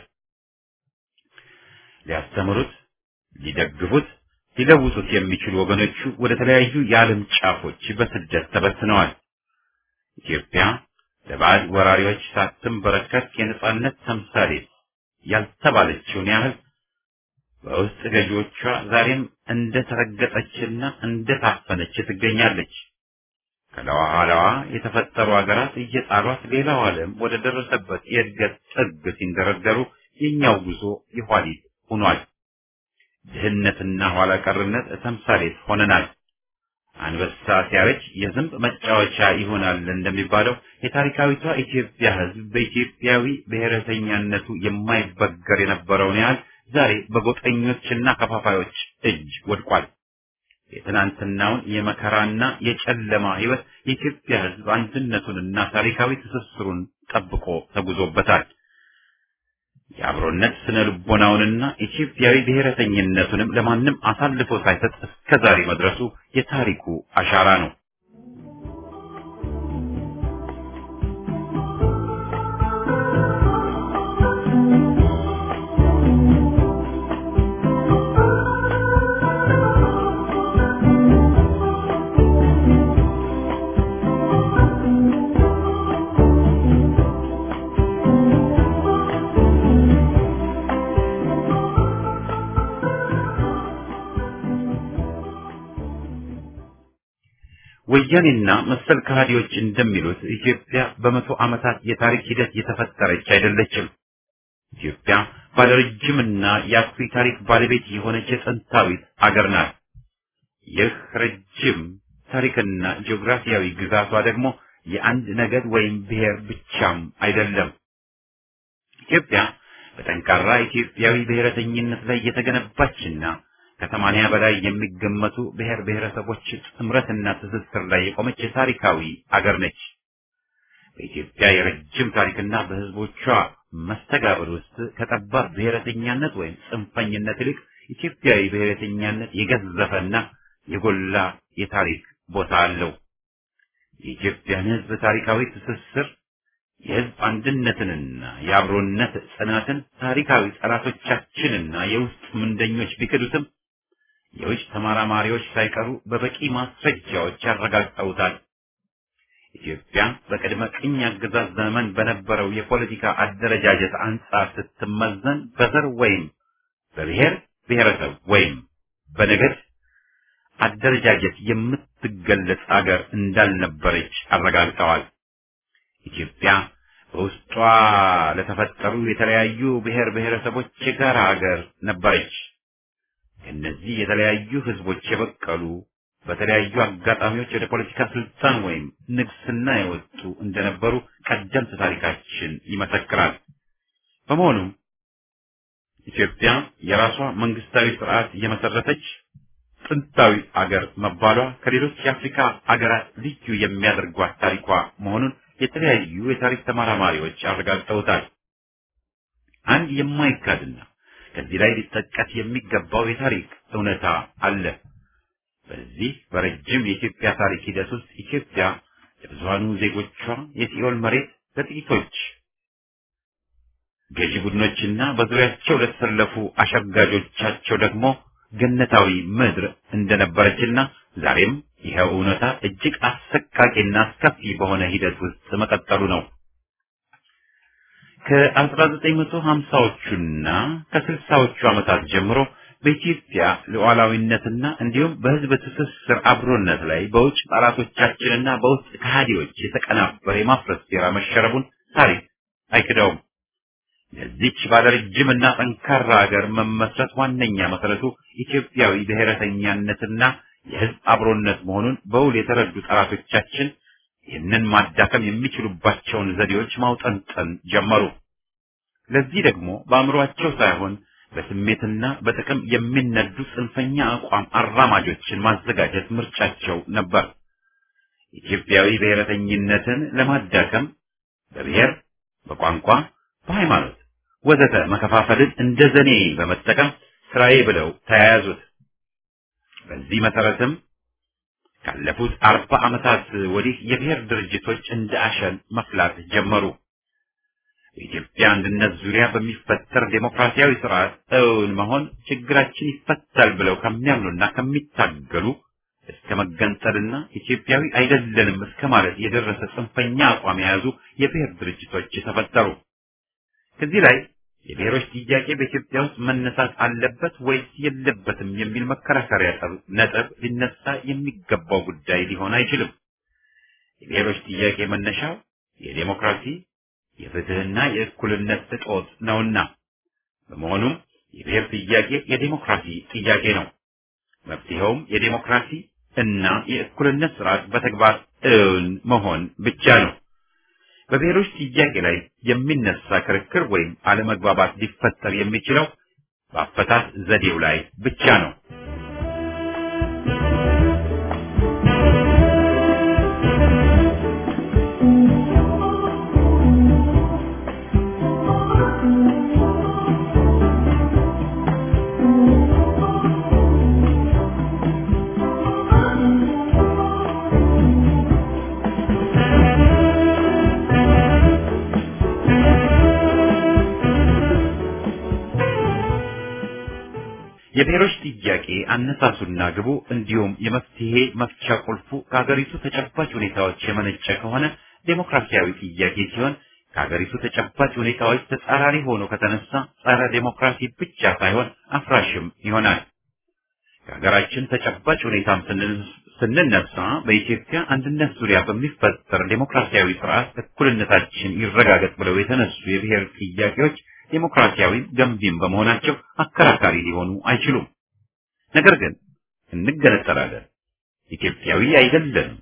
ሊያስተምሩት፣ ሊደግፉት፣ ሊለውጡት የሚችሉ ወገኖቹ ወደ ተለያዩ የዓለም ጫፎች በስደት ተበትነዋል። ኢትዮጵያ ለባዕድ ወራሪዎች ሳትንበረከክ የነጻነት ተምሳሌት ያልተባለችውን ያህል በውስጥ ገዢዎቿ ዛሬም እንደተረገጠችና እንደታፈነች ትገኛለች። ከኋላዋ የተፈጠሩ ሀገራት እየጣሏት ሌላው ዓለም ወደ ደረሰበት የእድገት ጥግ ሲንደረደሩ የኛው ጉዞ የኋሊት ሆኗል። ድህነትና ኋላ ቀርነት ተምሳሌት ሆነናል። አንበሳ ሲያረጅ የዝንብ መጫወቻ ይሆናል እንደሚባለው የታሪካዊቷ ኢትዮጵያ ሕዝብ በኢትዮጵያዊ ብሔረተኛነቱ የማይበገር የነበረውን ያህል ዛሬ በጎጠኞችና ከፋፋዮች እጅ ወድቋል። የትናንትናውን የመከራና የጨለማ ሕይወት የኢትዮጵያ ሕዝብ አንድነቱንና ታሪካዊ ትስስሩን ጠብቆ ተጉዞበታል። የአብሮነት ስነ ልቦናውንና ኢትዮጵያዊ ብሔረተኝነቱንም ለማንም አሳልፎ ሳይሰጥ እስከዛሬ መድረሱ የታሪኩ አሻራ ነው። ወያኔና መሰል ከሃዲዎች እንደሚሉት ኢትዮጵያ በመቶ ዓመታት የታሪክ ሂደት የተፈጠረች አይደለችም። ኢትዮጵያ ባለረጅምና የአኩሪ ታሪክ ባለቤት የሆነች የጥንታዊት አገር ናት። ይህ ረጅም ታሪክና ጂኦግራፊያዊ ግዛቷ ደግሞ የአንድ ነገድ ወይም ብሔር ብቻም አይደለም። ኢትዮጵያ በጠንካራ ኢትዮጵያዊ ብሔረተኝነት ላይ የተገነባችና ከ80 በላይ የሚገመቱ ብሔር ብሔረሰቦች ጥምረትና ትስስር ላይ የቆመች ታሪካዊ አገር ነች። በኢትዮጵያ የረጅም ታሪክና በሕዝቦቿ መስተጋብር ውስጥ ከጠባብ ብሔረተኛነት ወይም ጽንፈኝነት ይልቅ ኢትዮጵያዊ ብሔረተኛነት የገዘፈና የጎላ የታሪክ ቦታ አለው። የኢትዮጵያን ሕዝብ ታሪካዊ ትስስር፣ የሕዝብ አንድነትንና የአብሮነት ጽናትን ታሪካዊ ጠላቶቻችንና የውስጥ ምንደኞች ቢክዱትም የውጭ ተመራማሪዎች ሳይቀሩ በበቂ ማስረጃዎች ያረጋግጠውታል። ኢትዮጵያ በቅድመ ቅኝ አገዛዝ ዘመን በነበረው የፖለቲካ አደረጃጀት አንጻር ስትመዘን በዘር ወይም በብሔር ብሔረሰብ ወይም በነገድ አደረጃጀት የምትገለጽ አገር እንዳልነበረች አረጋግጠዋል። ኢትዮጵያ በውስጧ ለተፈጠሩ የተለያዩ ብሔር ብሔረሰቦች የጋራ ሀገር ነበረች። እነዚህ የተለያዩ ህዝቦች የበቀሉ በተለያዩ አጋጣሚዎች ወደ ፖለቲካ ስልጣን ወይም ንግስና የወጡ እንደነበሩ ቀደምት ታሪካችን ይመሰክራል። በመሆኑም ኢትዮጵያ የራሷ መንግስታዊ ስርዓት የመሰረተች ጥንታዊ አገር መባሏ ከሌሎች የአፍሪካ አገራት ልዩ የሚያደርጓት ታሪኳ መሆኑን የተለያዩ የታሪክ ተመራማሪዎች አረጋግጠውታል። አንድ የማይካድና ከዚህ ላይ ሊጠቀስ የሚገባው የታሪክ እውነታ አለ። በዚህ በረጅም የኢትዮጵያ ታሪክ ሂደት ውስጥ ኢትዮጵያ ለብዙሃኑ ዜጎቿ የሲኦል መሬት፣ ለጥቂቶች ገዢ ቡድኖችና በዙሪያቸው ለተሰለፉ አሸጋጆቻቸው ደግሞ ገነታዊ ምድር እንደነበረችና ዛሬም ይኸው እውነታ እጅግ አሰቃቂና አስከፊ በሆነ ሂደት ውስጥ መቀጠሉ ነው። ከ1950ዎቹና ከ60ዎቹ ዓመታት ጀምሮ በኢትዮጵያ ሉዓላዊነትና እንዲሁም በሕዝብ ትስስር አብሮነት ላይ በውጭ ጠላቶቻችንና በውስጥ ከሃዲዎች የተቀናበረ የማፍረስ ሴራ መሸረቡን ታሪክ አይክደውም። ለዚች ባለረጅምና ጠንካራ ሀገር መመስረት ዋነኛ መሰረቱ ኢትዮጵያዊ ብሔረተኛነትና የሕዝብ አብሮነት መሆኑን በውል የተረዱ ጠላቶቻችን ይህንን ማዳከም የሚችሉባቸውን ዘዴዎች ማውጠንጠን ጀመሩ። ለዚህ ደግሞ በአእምሯቸው ሳይሆን በስሜትና በጥቅም የሚነዱ ጽንፈኛ አቋም አራማጆችን ማዘጋጀት ምርጫቸው ነበር። ኢትዮጵያዊ ብሔረተኝነትን ለማዳከም በብሔር፣ በቋንቋ፣ በሃይማኖት ወዘተ መከፋፈልን እንደ ዘኔ በመጠቀም ስራዬ ብለው ተያያዙት። በዚህ መሰረትም ካለፉት 40 ዓመታት ወዲህ የብሔር ድርጅቶች እንደ አሸን መፍላት ጀመሩ። በኢትዮጵያ አንድነት ዙሪያ በሚፈጠር ዴሞክራሲያዊ ስርዓት እውን መሆን ችግራችን ይፈታል ብለው ከሚያምኑና ከሚታገሉ እስከ መገንጠልና ኢትዮጵያዊ አይደለንም እስከ ማለት የደረሰ ጽንፈኛ አቋም የያዙ የብሔር ድርጅቶች ተፈጠሩ። ከዚህ ላይ የብሔሮች ጥያቄ በኢትዮጵያ ውስጥ መነሳት አለበት ወይስ የለበትም የሚል መከራከሪያ ነጥብ ሊነሳ የሚገባው ጉዳይ ሊሆን አይችልም። የብሔሮች ጥያቄ መነሻው የዴሞክራሲ የፍትህና የእኩልነት እጦት ነውና፣ በመሆኑም የብሔር ጥያቄ የዴሞክራሲ ጥያቄ ነው። መፍትሄውም የዴሞክራሲ እና የእኩልነት ስርዓት በተግባር እውን መሆን ብቻ ነው። በብሔሮች ጥያቄ ላይ የሚነሳ ክርክር ወይም አለመግባባት ሊፈጠር የሚችለው በአፈታት ዘዴው ላይ ብቻ ነው። የብሔሮች ጥያቄ አነሳሱና ግቡ እንዲሁም የመፍትሄ መፍቻ ቁልፉ ከሀገሪቱ ተጨባጭ ሁኔታዎች የመነጨ ከሆነ ዴሞክራሲያዊ ጥያቄ ሲሆን፣ ከሀገሪቱ ተጨባጭ ሁኔታዎች ተጻራሪ ሆኖ ከተነሳ ጸረ ዴሞክራሲ ብቻ ሳይሆን አፍራሽም ይሆናል። ከሀገራችን ተጨባጭ ሁኔታም ስንነሳ በኢትዮጵያ አንድነት ዙሪያ በሚፈጠር ዴሞክራሲያዊ ስርዓት እኩልነታችን ይረጋገጥ ብለው የተነሱ የብሔር ጥያቄዎች ዴሞክራሲያዊ ገንቢም በመሆናቸው አከራካሪ ሊሆኑ አይችሉም። ነገር ግን እንገነጠላለን፣ ኢትዮጵያዊ አይደለንም፣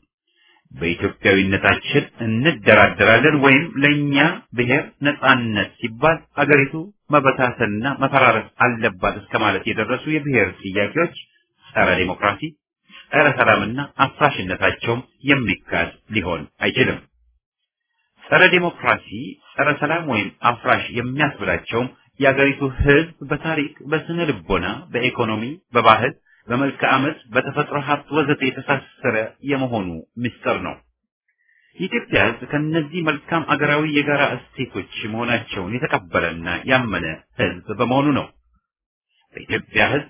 በኢትዮጵያዊነታችን እንደራደራለን ወይም ለኛ ብሔር ነጻነት ሲባል አገሪቱ መበታተንና መፈራረስ አለባት እስከማለት የደረሱ የብሔር ጥያቄዎች ጸረ ዴሞክራሲ፣ ጸረ ሰላምና አፍራሽነታቸውም የሚካድ ሊሆን አይችልም። ጸረ ዴሞክራሲ፣ ጸረ ሰላም ወይም አፍራሽ የሚያስብላቸውም የአገሪቱ ሕዝብ በታሪክ፣ በስነ ልቦና፣ በኢኮኖሚ፣ በባህል፣ በመልክዓ ምድር፣ በተፈጥሮ ሀብት ወዘተ የተሳሰረ የመሆኑ ምስጢር ነው። የኢትዮጵያ ሕዝብ ከእነዚህ መልካም አገራዊ የጋራ እሴቶች መሆናቸውን የተቀበለና ያመነ ሕዝብ በመሆኑ ነው። በኢትዮጵያ ሕዝብ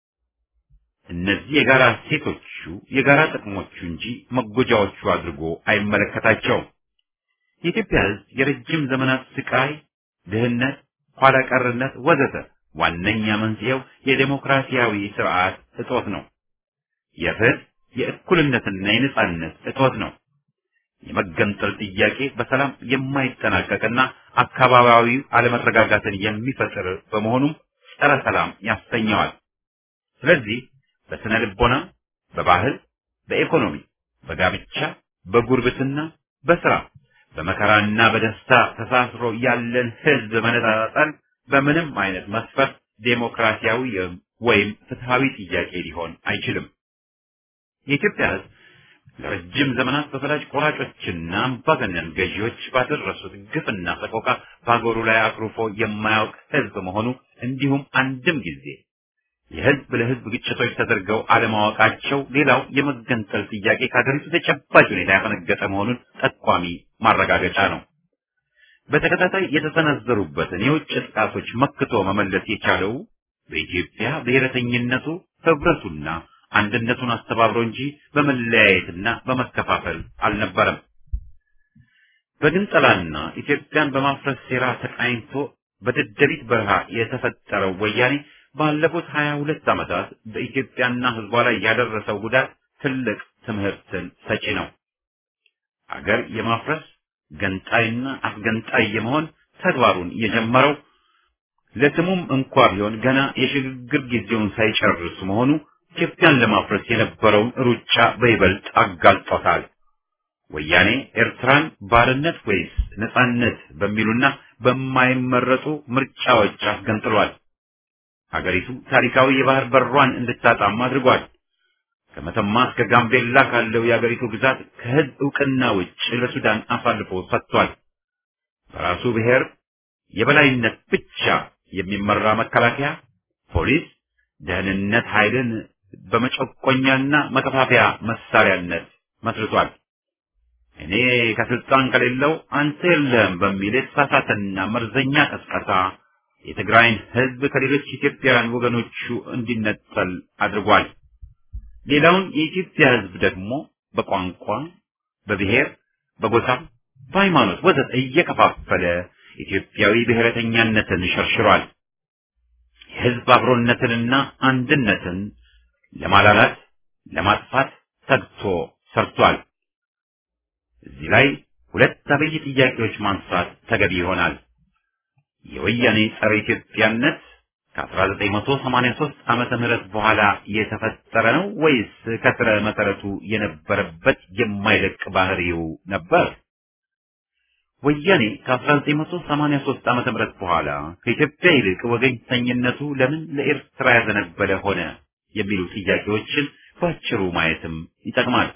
እነዚህ የጋራ እሴቶቹ የጋራ ጥቅሞቹ እንጂ መጎጃዎቹ አድርጎ አይመለከታቸውም። የኢትዮጵያ ሕዝብ የረጅም ዘመናት ስቃይ፣ ድህነት፣ ኋላ ቀርነት ወዘተ ዋነኛ መንስኤው የዴሞክራሲያዊ ስርዓት እጦት ነው። የፍትህ፣ የእኩልነትና የነጻነት እጦት ነው። የመገንጠል ጥያቄ በሰላም የማይጠናቀቅና አካባቢያዊ አለመረጋጋትን የሚፈጥር በመሆኑም ጸረ ሰላም ያሰኘዋል። ስለዚህ በስነ ልቦና፣ በባህል፣ በኢኮኖሚ፣ በጋብቻ፣ በጉርብትና፣ በስራ፣ በመከራና በደስታ ተሳስሮ ያለን ሕዝብ መነጣጠል በምንም አይነት መስፈርት ዴሞክራሲያዊ ወይም ፍትሃዊ ጥያቄ ሊሆን አይችልም። የኢትዮጵያ ሕዝብ ለረጅም ዘመናት በፈላጭ ቆራጮችና አምባገነን ገዢዎች ባደረሱት ግፍና ሰቆቃ በአገሩ ላይ አኩርፎ የማያውቅ ሕዝብ መሆኑ እንዲሁም አንድም ጊዜ የሕዝብ ለሕዝብ ግጭቶች ተደርገው አለማወቃቸው ሌላው የመገንጠል ጥያቄ ከሀገሪቱ ተጨባጭ ሁኔታ ያፈነገጠ መሆኑን ጠቋሚ ማረጋገጫ ነው። በተከታታይ የተሰነዘሩበትን የውጭ ጥቃቶች መክቶ መመለስ የቻለው በኢትዮጵያ ብሔረተኝነቱ ህብረቱና አንድነቱን አስተባብሮ እንጂ በመለያየትና በመከፋፈል አልነበረም። በግንጠላና ኢትዮጵያን በማፍረስ ሴራ ተቃኝቶ በደደቢት በረሃ የተፈጠረው ወያኔ ባለፉት 22 ዓመታት በኢትዮጵያና ህዝቧ ላይ ያደረሰው ጉዳት ትልቅ ትምህርትን ሰጪ ነው። አገር የማፍረስ ገንጣይና አስገንጣይ የመሆን ተግባሩን የጀመረው ለስሙም እንኳ ቢሆን ገና የሽግግር ጊዜውን ሳይጨርስ መሆኑ ኢትዮጵያን ለማፍረስ የነበረውን ሩጫ በይበልጥ አጋልጦታል። ወያኔ ኤርትራን ባርነት ወይስ ነጻነት በሚሉና በማይመረጡ ምርጫዎች አስገንጥሏል። ሀገሪቱ ታሪካዊ የባህር በሯን እንድታጣም አድርጓል። ከመተማ እስከ ጋምቤላ ካለው የሀገሪቱ ግዛት ከህዝብ ዕውቅና ውጭ ለሱዳን አሳልፎ ሰጥቷል። በራሱ ብሔር የበላይነት ብቻ የሚመራ መከላከያ፣ ፖሊስ፣ ደህንነት ኃይልን በመጨቆኛና መከፋፈያ መሳሪያነት መስርቷል። እኔ ከስልጣን ከሌለው አንተ የለህም በሚል የተሳሳተና መርዘኛ ቀስቀሳ የትግራይን ህዝብ ከሌሎች ኢትዮጵያውያን ወገኖቹ እንዲነጠል አድርጓል። ሌላውን የኢትዮጵያ ህዝብ ደግሞ በቋንቋ፣ በብሔር፣ በጎሳ፣ በሃይማኖት ወዘተ እየከፋፈለ ኢትዮጵያዊ ብሔረተኛነትን ሸርሽሯል። የህዝብ አብሮነትንና አንድነትን ለማላላት ለማጥፋት ተግቶ ሰርቷል። እዚህ ላይ ሁለት አበይ ጥያቄዎች ማንሳት ተገቢ ይሆናል። የወያኔ ጸረ ኢትዮጵያነት ከ1983 ዓመተ ምህረት በኋላ የተፈጠረ ነው ወይስ ከስረ መሰረቱ የነበረበት የማይለቅ ባህሪው ነበር? ወያኔ ከ1983 ዓመተ ምህረት በኋላ ከኢትዮጵያ ይልቅ ወገኝተኝነቱ ለምን ለኤርትራ ያዘነበለ ሆነ የሚሉ ጥያቄዎችን ባጭሩ ማየትም ይጠቅማል።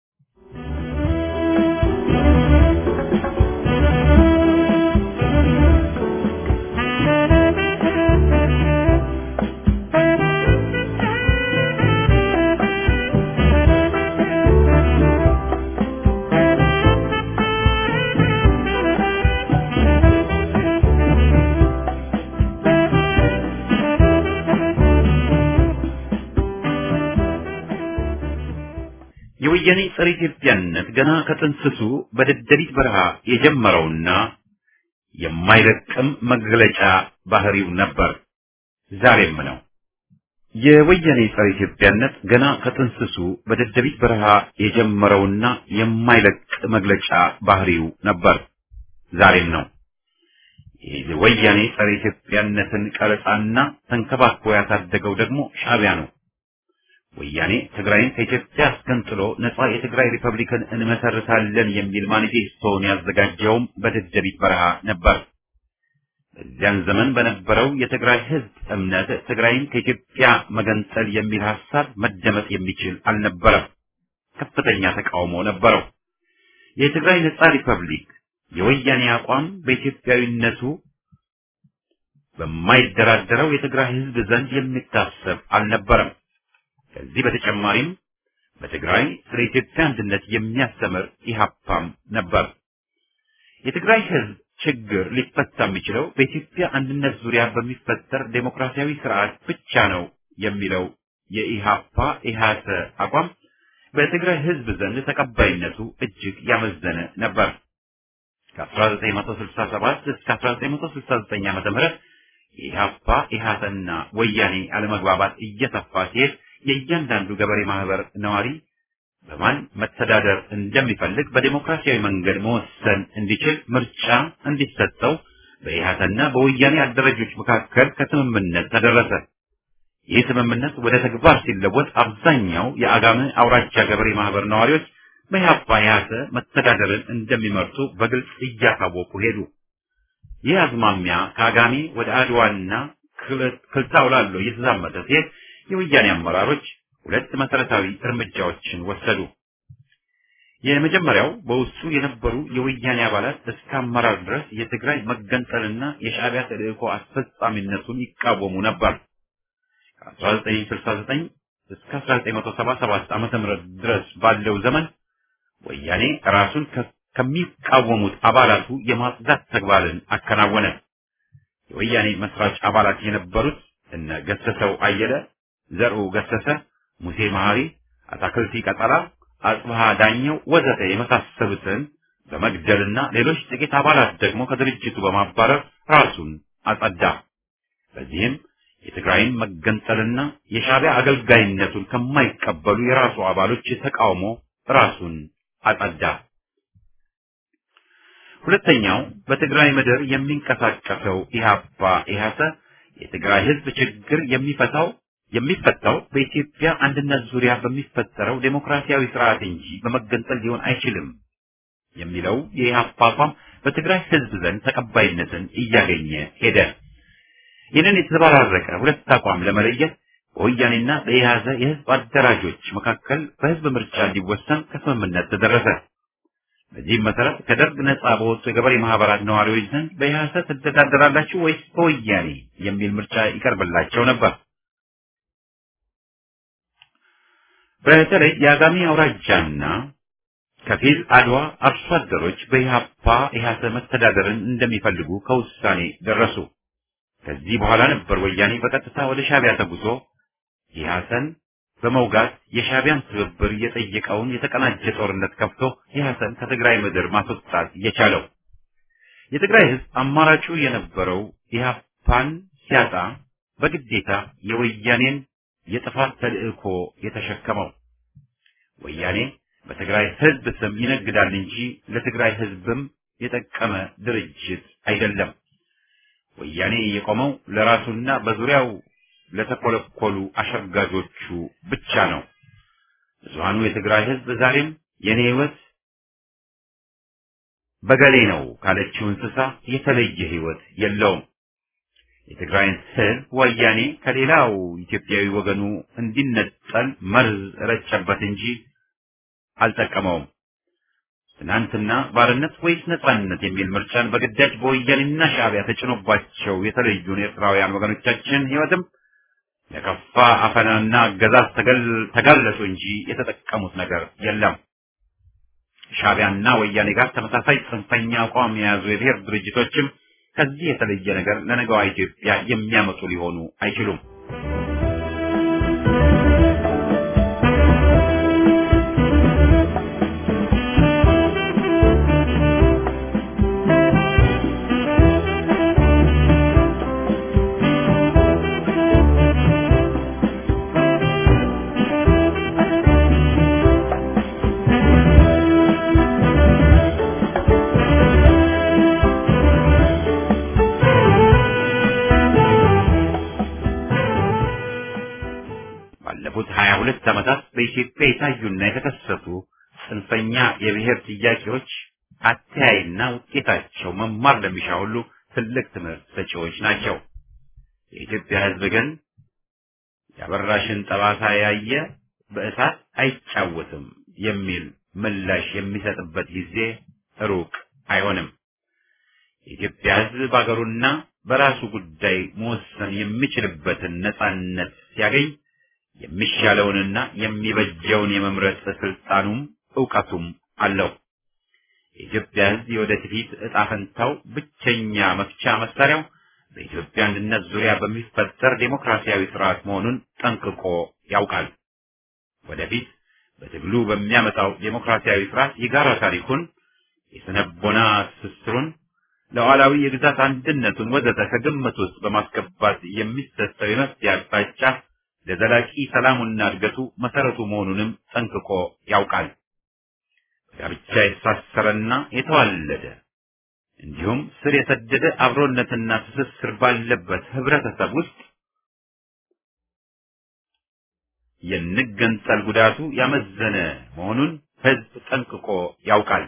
የወያኔ ጸረ ኢትዮጵያነት ገና ከጥንስሱ በደደቢት በረሃ የጀመረውና የማይለቅም መግለጫ ባህሪው ነበር፣ ዛሬም ነው። የወያኔ ጸረ ኢትዮጵያነት ገና ከጥንስሱ በደደቢት በረሃ የጀመረውና የማይለቅ መግለጫ ባህሪው ነበር፣ ዛሬም ነው። የወያኔ ጸረ ኢትዮጵያነትን ቀረጻና ተንከባክቦ ያሳደገው ደግሞ ሻዕቢያ ነው። ወያኔ ትግራይን ከኢትዮጵያ አስገንጥሎ ነጻ የትግራይ ሪፐብሊክን እንመሰርታለን የሚል ማኒፌስቶን ያዘጋጀውም በደደቢት በረሃ ነበር። በዚያን ዘመን በነበረው የትግራይ ሕዝብ እምነት ትግራይን ከኢትዮጵያ መገንጠል የሚል ሐሳብ መደመጥ የሚችል አልነበረም። ከፍተኛ ተቃውሞ ነበረው። የትግራይ ነጻ ሪፐብሊክ የወያኔ አቋም በኢትዮጵያዊነቱ በማይደራደረው የትግራይ ሕዝብ ዘንድ የሚታሰብ አልነበረም። ከዚህ በተጨማሪም በትግራይ ስለ ኢትዮጵያ አንድነት የሚያስተምር ኢህአፓም ነበር። የትግራይ ሕዝብ ችግር ሊፈታ የሚችለው በኢትዮጵያ አንድነት ዙሪያ በሚፈጠር ዴሞክራሲያዊ ስርዓት ብቻ ነው የሚለው የኢህአፓ ኢህአሰ አቋም በትግራይ ሕዝብ ዘንድ ተቀባይነቱ እጅግ ያመዘነ ነበር። ከ1967 እስከ 1969 ዓመተ ምህረት የኢህአፓ ኢህአሰና ወያኔ አለመግባባት እየሰፋ ሲሄድ የእያንዳንዱ ገበሬ ማህበር ነዋሪ በማን መተዳደር እንደሚፈልግ በዲሞክራሲያዊ መንገድ መወሰን እንዲችል ምርጫ እንዲሰጠው በኢህአሰና በወያኔ አደረጆች መካከል ከስምምነት ተደረሰ። ይህ ስምምነት ወደ ተግባር ሲለወጥ አብዛኛው የአጋመ አውራጃ ገበሬ ማህበር ነዋሪዎች በኢህአፓ ኢህአሰ መተዳደርን እንደሚመርጡ በግልጽ እያሳወቁ ሄዱ። ይህ አዝማሚያ ከአጋሜ ወደ አድዋና ክልታውላሎ እየተዛመተ ሲሄድ የወያኔ አመራሮች ሁለት መሰረታዊ እርምጃዎችን ወሰዱ። የመጀመሪያው በውስጡ የነበሩ የወያኔ አባላት እስከ አመራር ድረስ የትግራይ መገንጠልና የሻዕቢያ ተልእኮ አስፈጻሚነቱን ይቃወሙ ነበር። ከ1969 እስከ 1977 ዓመተ ምህረት ድረስ ባለው ዘመን ወያኔ ራሱን ከሚቃወሙት አባላቱ የማጽዳት ተግባርን አከናወነ። የወያኔ መስራች አባላት የነበሩት እነ ገሰሰው አየለ፣ ዘርኡ ገሰሰ፣ ሙሴ መሐሪ፣ አታክልቲ ቀጠላ፣ አጽብሃ ዳኘው ወዘተ የመሳሰሉትን በመግደልና ሌሎች ጥቂት አባላት ደግሞ ከድርጅቱ በማባረር ራሱን አጸዳ። በዚህም የትግራይን መገንጠልና የሻዕቢያ አገልጋይነቱን ከማይቀበሉ የራሱ አባሎች ተቃውሞ ራሱን አጸዳ። ሁለተኛው በትግራይ ምድር የሚንቀሳቀሰው ኢህአፓ ኢህአሰ የትግራይ ሕዝብ ችግር የሚፈታው በኢትዮጵያ አንድነት ዙሪያ በሚፈጠረው ዴሞክራሲያዊ ስርዓት እንጂ በመገንጠል ሊሆን አይችልም የሚለው የኢህአፓ አቋም በትግራይ ሕዝብ ዘንድ ተቀባይነትን እያገኘ ሄደ። ይህንን የተዘበራረቀ ሁለት አቋም ለመለየት በወያኔና በኢህአሰ የሕዝብ አደራጆች መካከል በሕዝብ ምርጫ እንዲወሰን ከስምምነት ተደረሰ። በዚህም መሰረት ከደርግ ነጻ በወጡ የገበሬ ማህበራት ነዋሪዎች ዘንድ በኢህአሰ ትተዳደራላችሁ ወይስ በወያኔ የሚል ምርጫ ይቀርብላቸው ነበር። በተለይ የአጋሜ አውራጃና ከፊል አድዋ አርሶ አደሮች በኢህአፓ ኢህአሰ መተዳደርን እንደሚፈልጉ ከውሳኔ ደረሱ። ከዚህ በኋላ ነበር ወያኔ በቀጥታ ወደ ሻዕቢያ ተጉዞ ኢህአሰን በመውጋት የሻዕቢያን ትብብር የጠየቀውን የተቀናጀ ጦርነት ከፍቶ ኢህአሰን ከትግራይ ምድር ማስወጣት የቻለው። የትግራይ ህዝብ አማራጩ የነበረው ኢህአፓን ሲያጣ በግዴታ የወያኔን የጥፋት ተልእኮ የተሸከመው። ወያኔ በትግራይ ህዝብ ስም ይነግዳል እንጂ ለትግራይ ህዝብም የጠቀመ ድርጅት አይደለም። ወያኔ የቆመው ለራሱና በዙሪያው ለተኮለኮሉ አሸጋጆቹ ብቻ ነው። ብዙሃኑ የትግራይ ህዝብ ዛሬም የኔ ህይወት በገሌ ነው ካለችው እንስሳ የተለየ ህይወት የለውም። የትግራይን ህዝብ ወያኔ ከሌላው ኢትዮጵያዊ ወገኑ እንዲነጠል መርዝ ረጨበት እንጂ አልጠቀመውም። ትናንትና ባርነት ወይስ ነጻነት የሚል ምርጫን በግዳጅ በወያኔና ሻዕቢያ ተጭኖባቸው የተለዩን ኤርትራውያን ወገኖቻችን ህይወትም ለከፋ አፈናና አገዛዝ ተጋለጡ እንጂ የተጠቀሙት ነገር የለም። ሻዕቢያና ወያኔ ጋር ተመሳሳይ ጽንፈኛ አቋም የያዙ የብሔር ድርጅቶችም ከዚህ የተለየ ነገር ለነገዋ ኢትዮጵያ የሚያመጡ ሊሆኑ አይችሉም። ባለፉት 22 ዓመታት በኢትዮጵያ የታዩና የተከሰቱ ጽንፈኛ የብሔር ጥያቄዎች አተያይና ውጤታቸው መማር ለሚሻ ሁሉ ትልቅ ትምህርት ሰጪዎች ናቸው። የኢትዮጵያ ሕዝብ ግን ያበራሽን ጠባሳ ያየ በእሳት አይጫወትም የሚል ምላሽ የሚሰጥበት ጊዜ ሩቅ አይሆንም። የኢትዮጵያ ሕዝብ በአገሩና በራሱ ጉዳይ መወሰን የሚችልበትን ነጻነት ሲያገኝ የሚሻለውንና የሚበጀውን የመምረጥ ስልጣኑም ዕውቀቱም አለው። የኢትዮጵያ ሕዝብ የወደፊት ዕጣ ፈንታው ብቸኛ መፍቻ መሳሪያው በኢትዮጵያ አንድነት ዙሪያ በሚፈጠር ዴሞክራሲያዊ ስርዓት መሆኑን ጠንቅቆ ያውቃል። ወደፊት በትግሉ በሚያመጣው ዴሞክራሲያዊ ስርዓት የጋራ ታሪኩን፣ የስነቦና ትስስሩን፣ ሉዓላዊ የግዛት አንድነቱን ወዘተ ከግምት ውስጥ በማስገባት የሚሰጠው የመፍትሄ አቅጣጫ ለዘላቂ ሰላሙና እድገቱ መሰረቱ መሆኑንም ጠንቅቆ ያውቃል። ጋብቻ የተሳሰረና የተዋለደ እንዲሁም ስር የሰደደ አብሮነትና ትስስር ባለበት ህብረተሰብ ውስጥ የንገንጠል ጉዳቱ ያመዘነ መሆኑን ህዝብ ጠንቅቆ ያውቃል።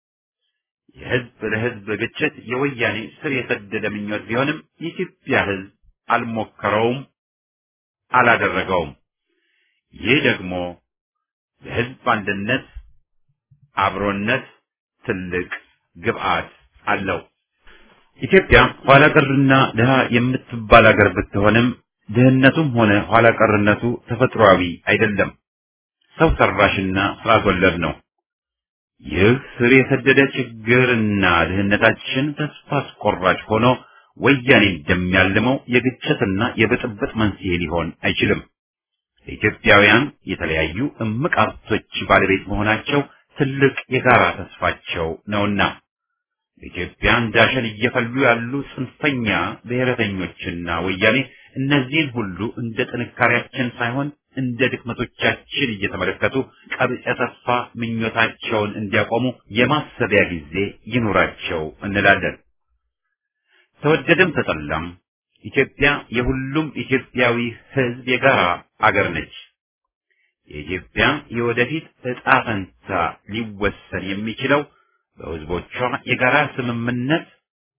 የህዝብ ለህዝብ ግጭት የወያኔ ስር የሰደደ ምኞት ቢሆንም የኢትዮጵያ ህዝብ አልሞከረውም፣ አላደረገውም። ይህ ደግሞ ለህዝብ አንድነት አብሮነት ትልቅ ግብአት አለው። ኢትዮጵያ ኋላ ቀርና ድሃ የምትባል ሀገር ብትሆንም ድህነቱም ሆነ ኋላ ቀርነቱ ተፈጥሯዊ አይደለም፣ ሰው ሰራሽና ስርዓት ወለድ ነው። ይህ ስር የሰደደ ችግርና ድህነታችን ተስፋ አስቆራጭ ሆኖ ወያኔ እንደሚያልመው የግጭትና የብጥብጥ መንስኤ ሊሆን አይችልም። ኢትዮጵያውያን የተለያዩ እምቅ ሀብቶች ባለቤት መሆናቸው ትልቅ የጋራ ተስፋቸው ነውና ኢትዮጵያ እንዳሸን እየፈሉ ያሉ ጽንፈኛ ብሔረተኞችና ወያኔ እነዚህን ሁሉ እንደ ጥንካሬያችን ሳይሆን እንደ ድክመቶቻችን እየተመለከቱ ቀብጸ ተስፋ ምኞታቸውን እንዲያቆሙ የማሰቢያ ጊዜ ይኑራቸው እንላለን። ተወደደም ተጠላም ኢትዮጵያ የሁሉም ኢትዮጵያዊ ሕዝብ የጋራ አገር ነች። የኢትዮጵያ የወደፊት ዕጣ ፈንታ ሊወሰን የሚችለው በሕዝቦቿ የጋራ ስምምነት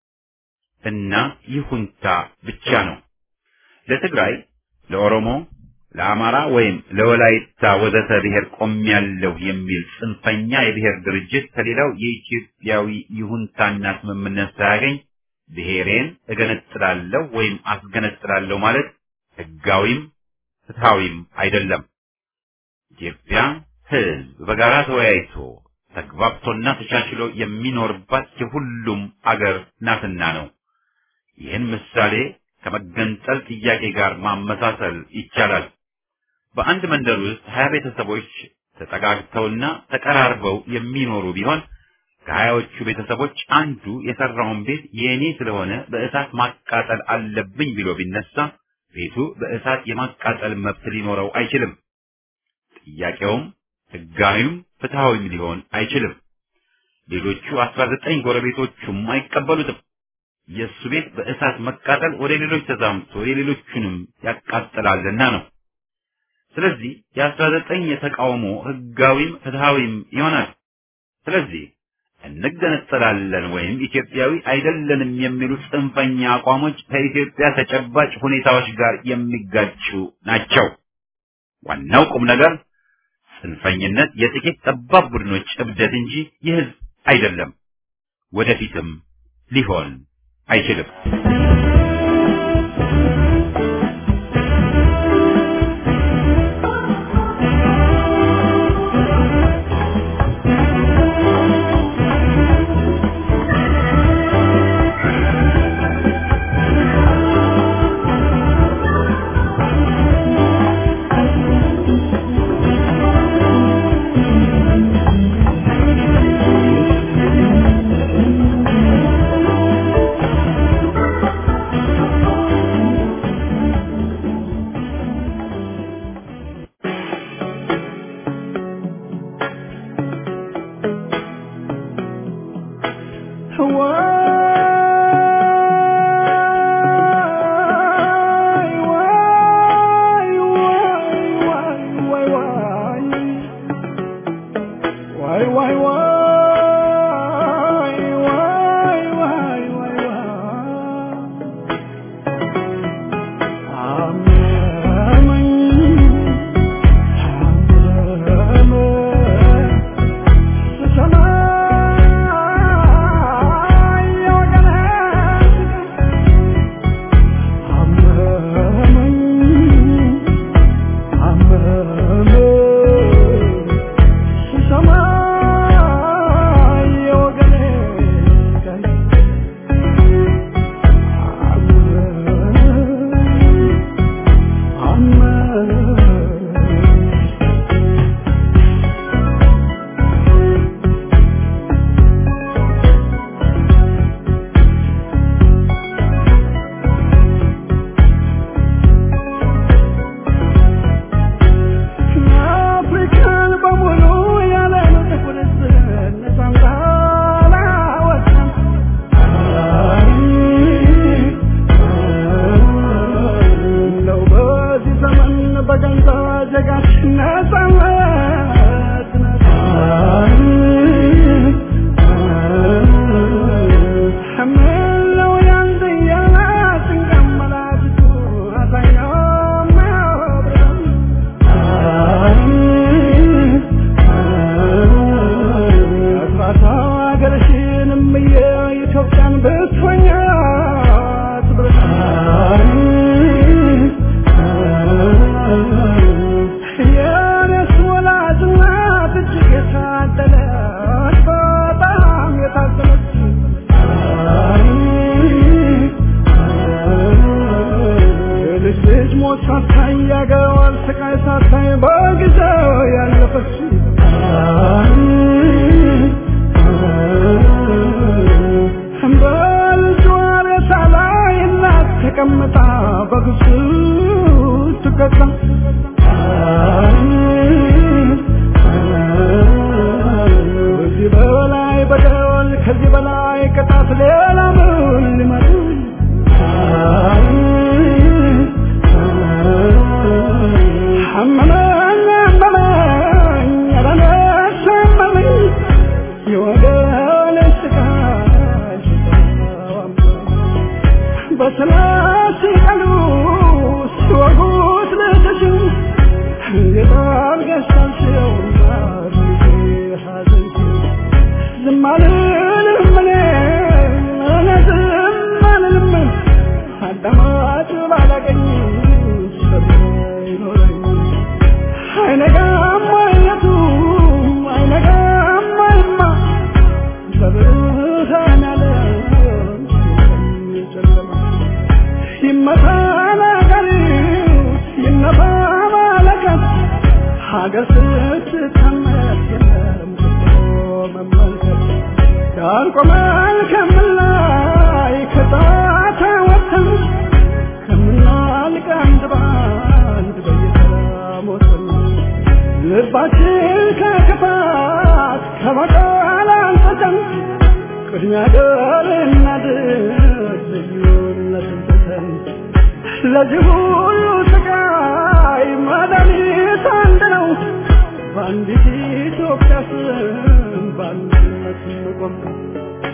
እና ይሁንታ ብቻ ነው። ለትግራይ፣ ለኦሮሞ፣ ለአማራ ወይም ለወላይታ ወዘተ ብሔር ቆሜያለሁ የሚል ጽንፈኛ የብሔር ድርጅት ከሌላው የኢትዮጵያዊ ይሁንታና ስምምነት ሳያገኝ ብሔሬን እገነጥላለሁ ወይም አስገነጥላለሁ ማለት ሕጋዊም ፍትሃዊም አይደለም። ኢትዮጵያ ሕዝብ በጋራ ተወያይቶ ተግባብቶና ተቻችሎ የሚኖርባት የሁሉም አገር ናትና ነው። ይህን ምሳሌ ከመገንጠል ጥያቄ ጋር ማመሳሰል ይቻላል። በአንድ መንደር ውስጥ 20 ቤተሰቦች ተጠጋግተውና ተቀራርበው የሚኖሩ ቢሆን ከሀያዎቹ ቤተሰቦች አንዱ የሰራውን ቤት የኔ ስለሆነ በእሳት ማቃጠል አለብኝ ብሎ ቢነሳ ቤቱ በእሳት የማቃጠል መብት ሊኖረው አይችልም። ጥያቄውም ሕጋዊም ፍትሃዊም ሊሆን አይችልም። ሌሎቹ 19 ጎረቤቶቹም አይቀበሉትም። የእሱ ቤት በእሳት መቃጠል ወደ ሌሎች ተዛምቶ የሌሎቹንም ያቃጥላልና ነው። ስለዚህ የ19 የተቃውሞ ሕጋዊም ፍትሃዊም ይሆናል። ስለዚህ እንገነጠላለን ወይም ኢትዮጵያዊ አይደለንም የሚሉ ጽንፈኛ አቋሞች ከኢትዮጵያ ተጨባጭ ሁኔታዎች ጋር የሚጋጩ ናቸው። ዋናው ቁም ነገር ጽንፈኝነት የጥቂት ጠባብ ቡድኖች እብደት እንጂ የሕዝብ አይደለም፣ ወደፊትም ሊሆን አይችልም። Himmat አልቆመን ከመላይ ከጣታ ወጥተን ከመላልቅ አንድ ባንድ በየሰላሞትን ልባችን ከክፋት ከበቀል አንጽተን ቅድሚያ ገርና ልዩነትን ትተን ለዚህ ሁሉ ስቃይ መድኃኒት አንድ ነው በአንዲት ኢትዮጵያ ስም በአንድነት እንቆም